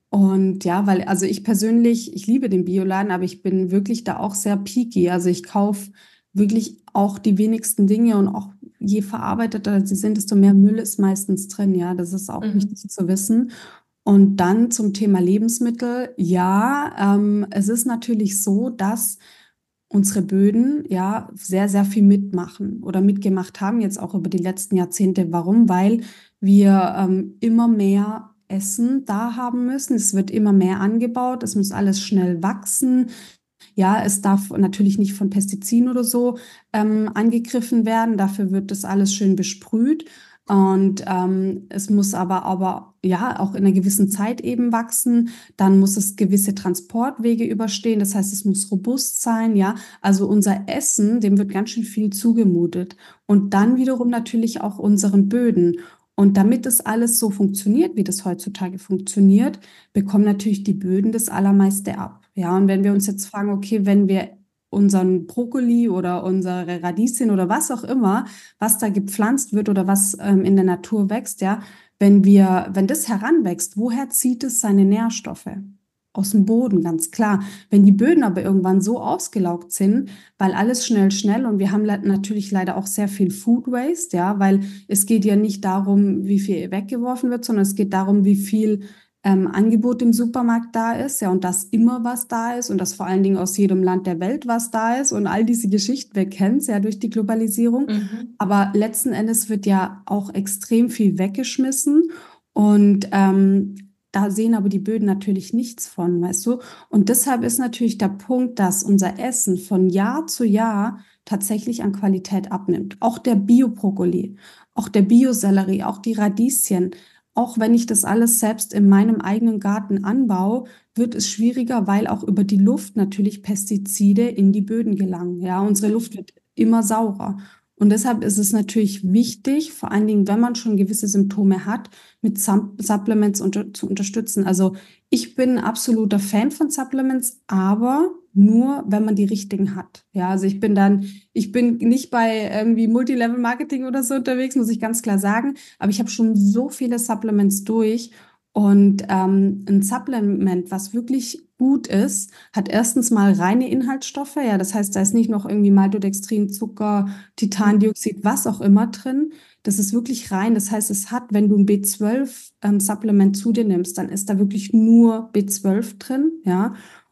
Und ja, weil, also ich persönlich, ich liebe den Bioladen, aber ich bin wirklich da auch sehr picky. Also ich kaufe wirklich auch die wenigsten Dinge und auch je verarbeiteter sie sind, desto mehr Müll ist meistens drin. Ja, das ist auch Mhm. wichtig zu wissen. Und dann zum Thema Lebensmittel. Ja, ähm, es ist natürlich so, dass unsere Böden ja sehr, sehr viel mitmachen oder mitgemacht haben, jetzt auch über die letzten Jahrzehnte. Warum? Weil wir ähm, immer mehr Essen da haben müssen. Es wird immer mehr angebaut. Es muss alles schnell wachsen. Ja, es darf natürlich nicht von Pestiziden oder so ähm, angegriffen werden. Dafür wird das alles schön besprüht. Und ähm, es muss aber, aber ja auch in einer gewissen Zeit eben wachsen. Dann muss es gewisse Transportwege überstehen. Das heißt, es muss robust sein. Ja, also unser Essen, dem wird ganz schön viel zugemutet. Und dann wiederum natürlich auch unseren Böden. Und damit das alles so funktioniert, wie das heutzutage funktioniert, bekommen natürlich die Böden das Allermeiste ab. Ja, und wenn wir uns jetzt fragen, okay, wenn wir unseren Brokkoli oder unsere Radieschen oder was auch immer, was da gepflanzt wird oder was ähm, in der Natur wächst, ja, wenn wir, wenn das heranwächst, woher zieht es seine Nährstoffe? Aus dem Boden, ganz klar. Wenn die Böden aber irgendwann so ausgelaugt sind, weil alles schnell, schnell und wir haben le natürlich leider auch sehr viel Food Waste, ja, weil es geht ja nicht darum, wie viel weggeworfen wird, sondern es geht darum, wie viel ähm, Angebot im Supermarkt da ist, ja, und dass immer was da ist und dass vor allen Dingen aus jedem Land der Welt was da ist und all diese Geschichten, wir kennen es ja durch die Globalisierung. Mhm. Aber letzten Endes wird ja auch extrem viel weggeschmissen und ähm, da sehen aber die Böden natürlich nichts von, weißt du? Und deshalb ist natürlich der Punkt, dass unser Essen von Jahr zu Jahr tatsächlich an Qualität abnimmt. Auch der Bio-Brokkoli, auch der Bio-Sellerie, auch die Radieschen. Auch wenn ich das alles selbst in meinem eigenen Garten anbaue, wird es schwieriger, weil auch über die Luft natürlich Pestizide in die Böden gelangen. Ja, unsere Luft wird immer saurer. Und deshalb ist es natürlich wichtig, vor allen Dingen, wenn man schon gewisse Symptome hat, mit Sum- Supplements unter zu unterstützen. Also ich bin ein absoluter Fan von Supplements, aber nur, wenn man die richtigen hat. Ja, also ich bin dann, ich bin nicht bei irgendwie Multilevel-Marketing oder so unterwegs, muss ich ganz klar sagen. Aber ich habe schon so viele Supplements durch. Und ähm, ein Supplement, was wirklich gut ist, hat erstens mal reine Inhaltsstoffe. Ja, das heißt, da ist nicht noch irgendwie Maltodextrin, Zucker, Titandioxid, was auch immer drin. Das ist wirklich rein. Das heißt, es hat, wenn du ein B zwölf ähm, Supplement zu dir nimmst, dann ist da wirklich nur B zwölf drin. Ja,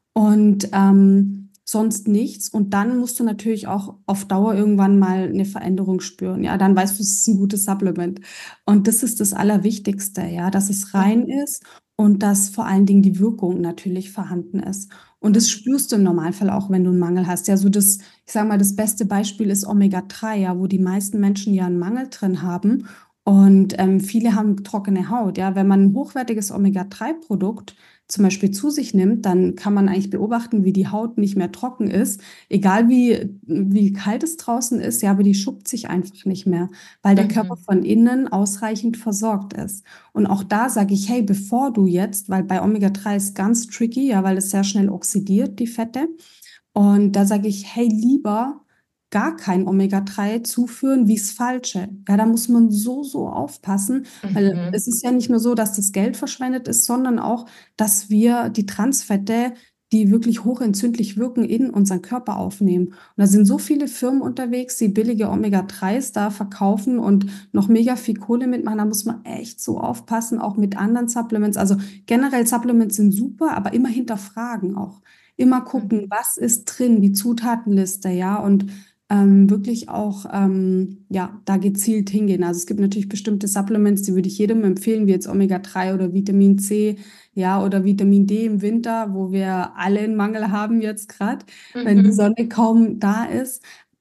und ähm, sonst nichts. Und dann musst du natürlich auch auf Dauer irgendwann mal eine Veränderung spüren. Ja, dann weißt du, es ist ein gutes Supplement. Und das ist das Allerwichtigste, ja, dass es rein Mhm. ist und dass vor allen Dingen die Wirkung natürlich vorhanden ist. Und das Mhm. spürst du im Normalfall auch, wenn du einen Mangel hast. Ja, so das, ich sage mal, das beste Beispiel ist Omega drei, ja, wo die meisten Menschen ja einen Mangel drin haben. Und ähm, viele haben trockene Haut. Ja, wenn man ein hochwertiges Omega drei Produkt zum Beispiel zu sich nimmt, dann kann man eigentlich beobachten, wie die Haut nicht mehr trocken ist, egal wie, wie kalt es draußen ist, ja, aber die schuppt sich einfach nicht mehr, weil der Körper Mhm. von innen ausreichend versorgt ist. Und auch da sage ich, hey, bevor du jetzt, weil bei Omega drei ist ganz tricky, ja, weil es sehr schnell oxidiert, die Fette, und da sage ich, hey, lieber gar kein Omega drei zuführen wie das Falsche. Ja, da muss man so, so aufpassen, weil Mhm. es ist ja nicht nur so, dass das Geld verschwendet ist, sondern auch, dass wir die Transfette, die wirklich hochentzündlich wirken, in unseren Körper aufnehmen. Und da sind so viele Firmen unterwegs, die billige Omega dreis da verkaufen und noch mega viel Kohle mitmachen. Da muss man echt so aufpassen, auch mit anderen Supplements. Also generell Supplements sind super, aber immer hinterfragen auch. Immer gucken, Mhm. was ist drin, die Zutatenliste, ja, und ähm, wirklich auch, ähm, ja, da gezielt hingehen. Also es gibt natürlich bestimmte Supplements, die würde ich jedem empfehlen, wie jetzt Omega drei oder Vitamin C, ja, oder Vitamin D im Winter, wo wir alle einen Mangel haben jetzt gerade, wenn die Mhm. Sonne kaum da ist.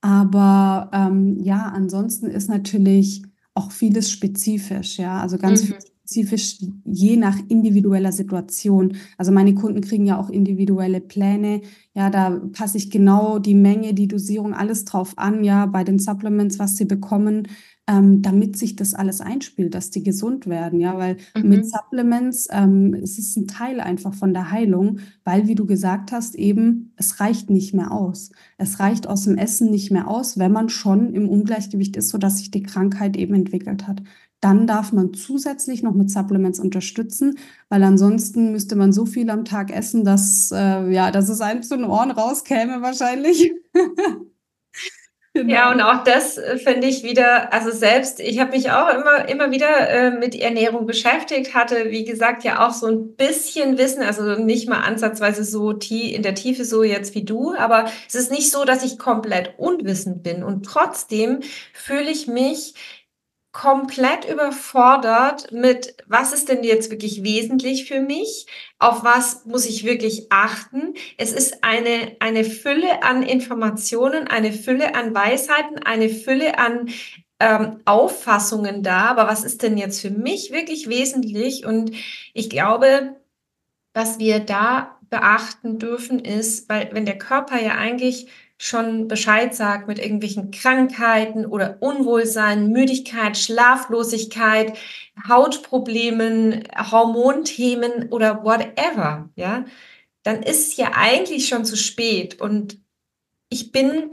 Aber ähm, ja, ansonsten ist natürlich auch vieles spezifisch, ja, also ganz viel Mhm. spezifisch je nach individueller Situation. Also meine Kunden kriegen ja auch individuelle Pläne. Ja, da passe ich genau die Menge, die Dosierung, alles drauf an, ja, bei den Supplements, was sie bekommen, ähm, damit sich das alles einspielt, dass die gesund werden, ja, weil mit Mhm. Supplements, ähm, es ist ein Teil einfach von der Heilung, weil, wie du gesagt hast, eben, es reicht nicht mehr aus. Es reicht aus dem Essen nicht mehr aus, wenn man schon im Ungleichgewicht ist, sodass sich die Krankheit eben entwickelt hat. dann darf man zusätzlich noch mit Supplements unterstützen, weil ansonsten müsste man so viel am Tag essen, dass, äh, ja, dass es einem zu den Ohren rauskäme wahrscheinlich. Ja, und Genau. auch das äh, finde ich wieder, also selbst, ich habe mich auch immer, immer wieder äh, mit Ernährung beschäftigt, hatte, wie gesagt, ja auch so ein bisschen Wissen, also nicht mal ansatzweise so tie in der Tiefe so jetzt wie du, aber es ist nicht so, dass ich komplett unwissend bin. Und trotzdem fühle ich mich komplett überfordert mit, was ist denn jetzt wirklich wesentlich für mich? Auf was muss ich wirklich achten? Es ist eine, eine Fülle an Informationen, eine Fülle an Weisheiten, eine Fülle an ähm, Auffassungen da. Aber was ist denn jetzt für mich wirklich wesentlich? Und ich glaube, was wir da beachten dürfen, ist, weil wenn der Körper ja eigentlich schon Bescheid sagt mit irgendwelchen Krankheiten oder Unwohlsein, Müdigkeit, Schlaflosigkeit, Hautproblemen, Hormonthemen oder whatever, ja, dann ist es ja eigentlich schon zu spät. Und ich bin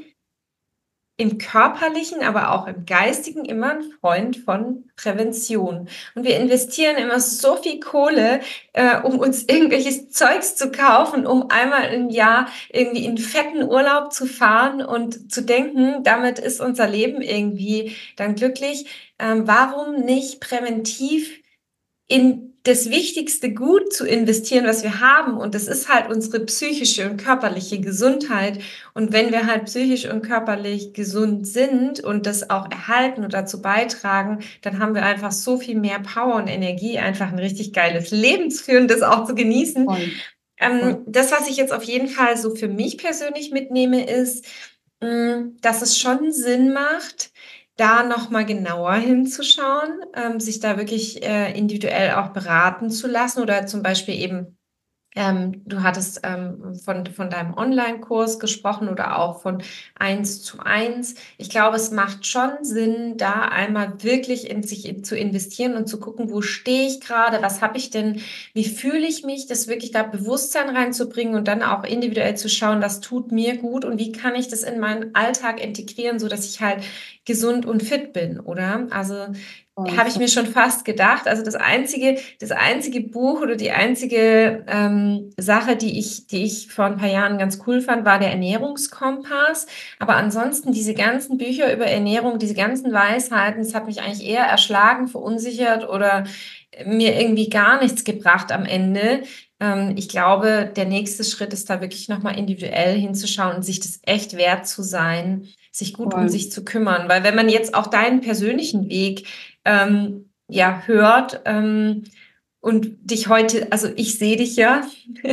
im Körperlichen, aber auch im Geistigen immer ein Freund von Prävention. Und wir investieren immer so viel Kohle, äh, um uns irgendwelches Zeugs zu kaufen, um einmal im Jahr irgendwie in fetten Urlaub zu fahren und zu denken, damit ist unser Leben irgendwie dann glücklich. Ähm, warum nicht präventiv in das wichtigste Gut zu investieren, was wir haben? Und das ist halt unsere psychische und körperliche Gesundheit. Und wenn wir halt psychisch und körperlich gesund sind und das auch erhalten und dazu beitragen, dann haben wir einfach so viel mehr Power und Energie, einfach ein richtig geiles Leben zu führen, das auch zu genießen. Voll, Ähm, voll. das, was ich jetzt auf jeden Fall so für mich persönlich mitnehme, ist, mh, dass es schon Sinn macht, da nochmal genauer hinzuschauen, ähm, sich da wirklich äh, individuell auch beraten zu lassen oder zum Beispiel eben ähm, du hattest ähm, von, von deinem Online-Kurs gesprochen oder auch von eins zu eins. Ich glaube, es macht schon Sinn, da einmal wirklich in sich in, zu investieren und zu gucken, wo stehe ich gerade, was habe ich denn, wie fühle ich mich, das wirklich da Bewusstsein reinzubringen und dann auch individuell zu schauen, was tut mir gut und wie kann ich das in meinen Alltag integrieren, so dass ich halt gesund und fit bin, oder? Also Voll, habe ich voll. mir schon fast gedacht. Also das einzige, das einzige Buch oder die einzige ähm, Sache, die ich, die ich vor ein paar Jahren ganz cool fand, war der Ernährungskompass. Aber ansonsten diese ganzen Bücher über Ernährung, diese ganzen Weisheiten, das hat mich eigentlich eher erschlagen, verunsichert oder mir irgendwie gar nichts gebracht am Ende. Ähm, ich glaube, der nächste Schritt ist da wirklich nochmal individuell hinzuschauen und sich das echt wert zu sein, sich gut um Voll. sich zu kümmern. Weil wenn man jetzt auch deinen persönlichen Weg ähm, ja, hört ähm, und dich heute, also ich sehe dich ja,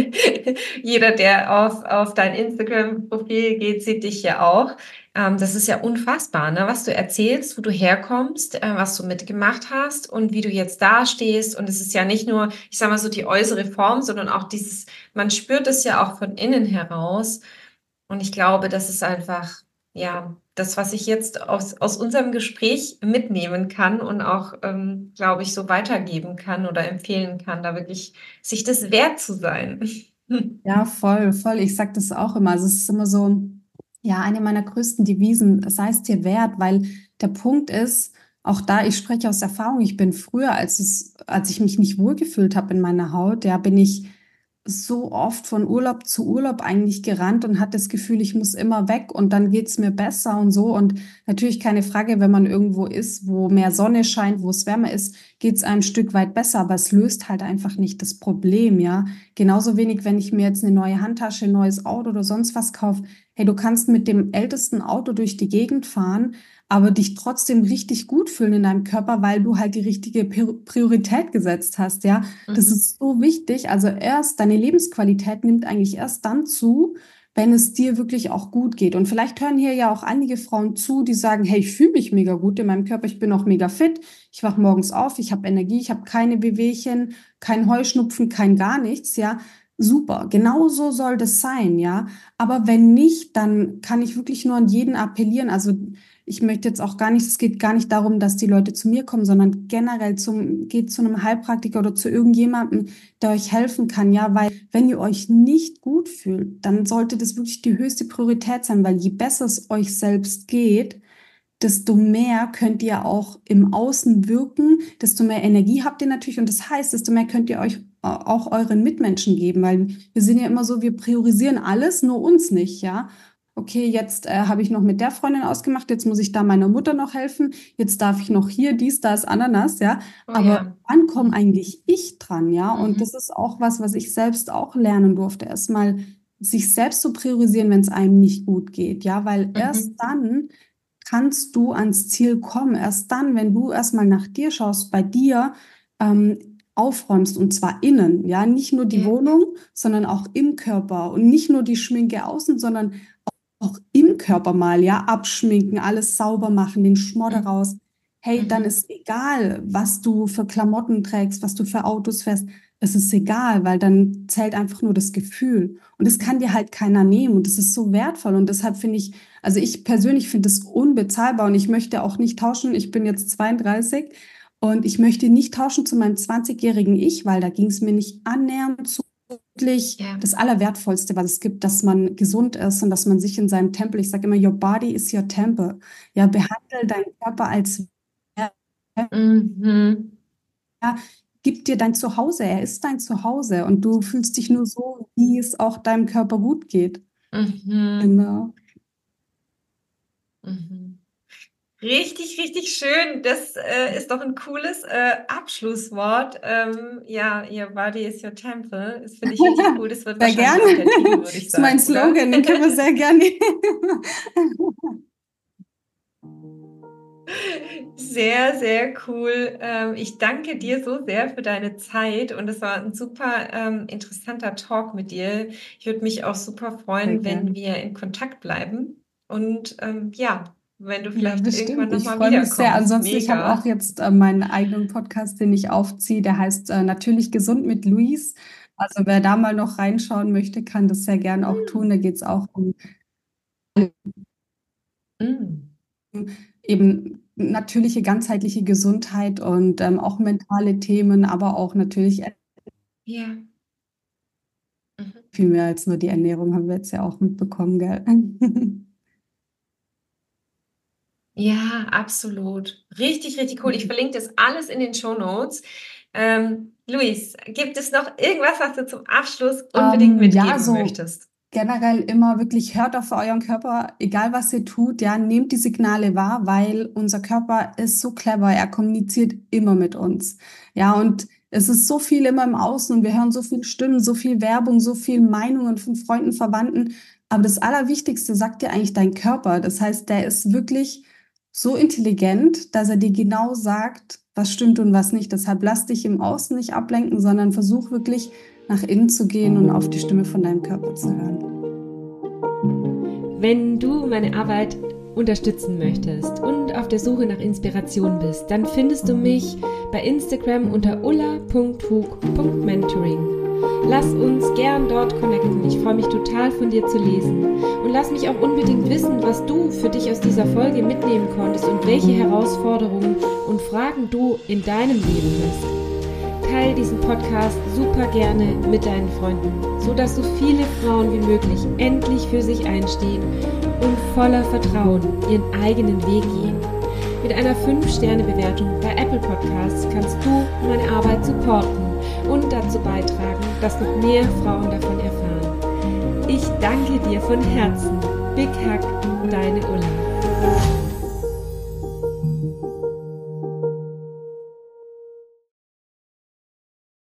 jeder, der auf, auf dein Instagram-Profil geht, sieht dich ja auch. Ähm, das ist ja unfassbar, ne? Was du erzählst, wo du herkommst, äh, was du mitgemacht hast und wie du jetzt dastehst. Und es ist ja nicht nur, ich sag mal so, die äußere Form, sondern auch dieses, man spürt es ja auch von innen heraus. Und ich glaube, das ist einfach, ja, das, was ich jetzt aus, aus unserem Gespräch mitnehmen kann und auch, ähm, glaube ich, so weitergeben kann oder empfehlen kann, da wirklich sich das wert zu sein. Ja, voll, voll. Ich sage das auch immer. Also es ist immer so, ja, eine meiner größten Devisen, sei es dir wert, weil der Punkt ist, auch da, ich spreche aus Erfahrung, ich bin früher, als es, als ich mich nicht wohlgefühlt habe in meiner Haut, ja, bin ich so oft von Urlaub zu Urlaub eigentlich gerannt und hatte das Gefühl, ich muss immer weg und dann geht's mir besser und so. Und natürlich keine Frage, wenn man irgendwo ist, wo mehr Sonne scheint, wo es wärmer ist, geht's einem ein Stück weit besser, aber es löst halt einfach nicht das Problem, ja. Genauso wenig, wenn ich mir jetzt eine neue Handtasche, ein neues Auto oder sonst was kaufe. Hey, du kannst mit dem ältesten Auto durch die Gegend fahren, aber dich trotzdem richtig gut fühlen in deinem Körper, weil du halt die richtige Pri- Priorität gesetzt hast, ja. Das Mhm. ist so wichtig. Also erst, deine Lebensqualität nimmt eigentlich erst dann zu, wenn es dir wirklich auch gut geht. Und vielleicht hören hier ja auch einige Frauen zu, die sagen, hey, ich fühle mich mega gut in meinem Körper, ich bin auch mega fit, ich wache morgens auf, ich habe Energie, ich habe keine Wehwehchen, kein Heuschnupfen, kein gar nichts, ja. Super, genau so soll das sein, ja. Aber wenn nicht, dann kann ich wirklich nur an jeden appellieren. Also ich möchte jetzt auch gar nicht, es geht gar nicht darum, dass die Leute zu mir kommen, sondern generell zum, geht zu einem Heilpraktiker oder zu irgendjemandem, der euch helfen kann, ja, weil wenn ihr euch nicht gut fühlt, dann sollte das wirklich die höchste Priorität sein, weil je besser es euch selbst geht, desto mehr könnt ihr auch im Außen wirken, desto mehr Energie habt ihr natürlich und das heißt, desto mehr könnt ihr euch auch euren Mitmenschen geben, weil wir sind ja immer so, wir priorisieren alles, nur uns nicht, ja. Okay, jetzt äh, habe ich noch mit der Freundin ausgemacht, jetzt muss ich da meiner Mutter noch helfen, jetzt darf ich noch hier dies, das, Ananas, ja. Oh Aber ja. wann komme eigentlich ich dran, ja? Und Mhm. das ist auch was, was ich selbst auch lernen durfte, erstmal sich selbst zu priorisieren, wenn es einem nicht gut geht, ja, weil erst Mhm. dann kannst du ans Ziel kommen. Erst dann, wenn du erstmal nach dir schaust, bei dir ähm, aufräumst und zwar innen, ja, nicht nur die Ja. Wohnung, sondern auch im Körper und nicht nur die Schminke außen, sondern auch im Körper mal, ja, abschminken, alles sauber machen, den Schmodder Mhm. raus. Hey, dann Mhm. ist egal, was du für Klamotten trägst, was du für Autos fährst. Es ist egal, weil dann zählt einfach nur das Gefühl. Und das kann dir halt keiner nehmen. Und das ist so wertvoll. Und deshalb finde ich, also ich persönlich finde das unbezahlbar und ich möchte auch nicht tauschen. Ich bin jetzt zweiunddreißig und ich möchte nicht tauschen zu meinem zwanzigjährigen Ich, weil da ging es mir nicht annähernd so wirklich Ja. das Allerwertvollste, was es gibt, dass man gesund ist und dass man sich in seinem Tempel, ich sage immer, your body is your temple. Ja, behandle deinen Körper als Mhm. ja, gib dir dein Zuhause, er ist dein Zuhause und du fühlst dich nur so, wie es auch deinem Körper gut geht. Mhm. Genau. Mhm. Richtig, richtig schön. Das äh, ist doch ein cooles äh, Abschlusswort. Ähm, ja, your body is your temple. Das finde ich richtig cool. Das wird Sehr wahrscheinlich gerne. auch der Titel, würde ich Das ist mein sagen, oder? Slogan, den können wir sehr gerne Sehr, sehr cool. Ähm, ich danke dir so sehr für deine Zeit und es war ein super ähm, interessanter Talk mit dir. Ich würde mich auch super Sehr freuen, wenn gerne. wir in Kontakt bleiben und ähm, ja, wenn du Ja, vielleicht irgendwann bestimmt. Ich nochmal freue mich sehr. wiederkommst. Ansonsten, ich habe auch Mega. jetzt äh, meinen eigenen Podcast, den ich aufziehe. Der heißt äh, Natürlich gesund mit Luis. Also wer da mal noch reinschauen möchte, kann das sehr gern auch tun. Da geht es auch um Mm. eben natürliche, ganzheitliche Gesundheit und ähm, auch mentale Themen, aber auch natürlich Ja. Mhm. viel mehr als nur die Ernährung, haben wir jetzt ja auch mitbekommen, gell? Ja, absolut. Richtig, richtig cool. Ich verlinke das alles in den Shownotes. Ähm, Luis, gibt es noch irgendwas, was du zum Abschluss unbedingt Ähm, ja, mitgeben so möchtest? generell immer wirklich hört auf euren Körper, egal was ihr tut, ja, nehmt die Signale wahr, weil unser Körper ist so clever, er kommuniziert immer mit uns. Ja, und es ist so viel immer im Außen und wir hören so viele Stimmen, so viel Werbung, so viel Meinungen von Freunden, Verwandten. Aber das Allerwichtigste sagt dir eigentlich dein Körper. Das heißt, der ist wirklich so intelligent, dass er dir genau sagt, was stimmt und was nicht. Deshalb lass dich im Außen nicht ablenken, sondern versuch wirklich nach innen zu gehen und auf die Stimme von deinem Körper zu hören. Wenn du meine Arbeit unterstützen möchtest und auf der Suche nach Inspiration bist, dann findest du mich bei Instagram unter ulla punkt hug punkt mentoring. Lass uns gern dort connecten. Ich freue mich total von dir zu lesen. Und lass mich auch unbedingt wissen, was du für dich aus dieser Folge mitnehmen konntest und welche Herausforderungen und Fragen du in deinem Leben hast. Teil diesen Podcast super gerne mit deinen Freunden, sodass so viele Frauen wie möglich endlich für sich einstehen und voller Vertrauen ihren eigenen Weg gehen. Mit einer fünf Sterne Bewertung bei Apple Podcasts kannst du meine Arbeit supporten und dazu beitragen, dass noch mehr Frauen davon erfahren. Ich danke dir von Herzen. Big Hug, deine Ulla.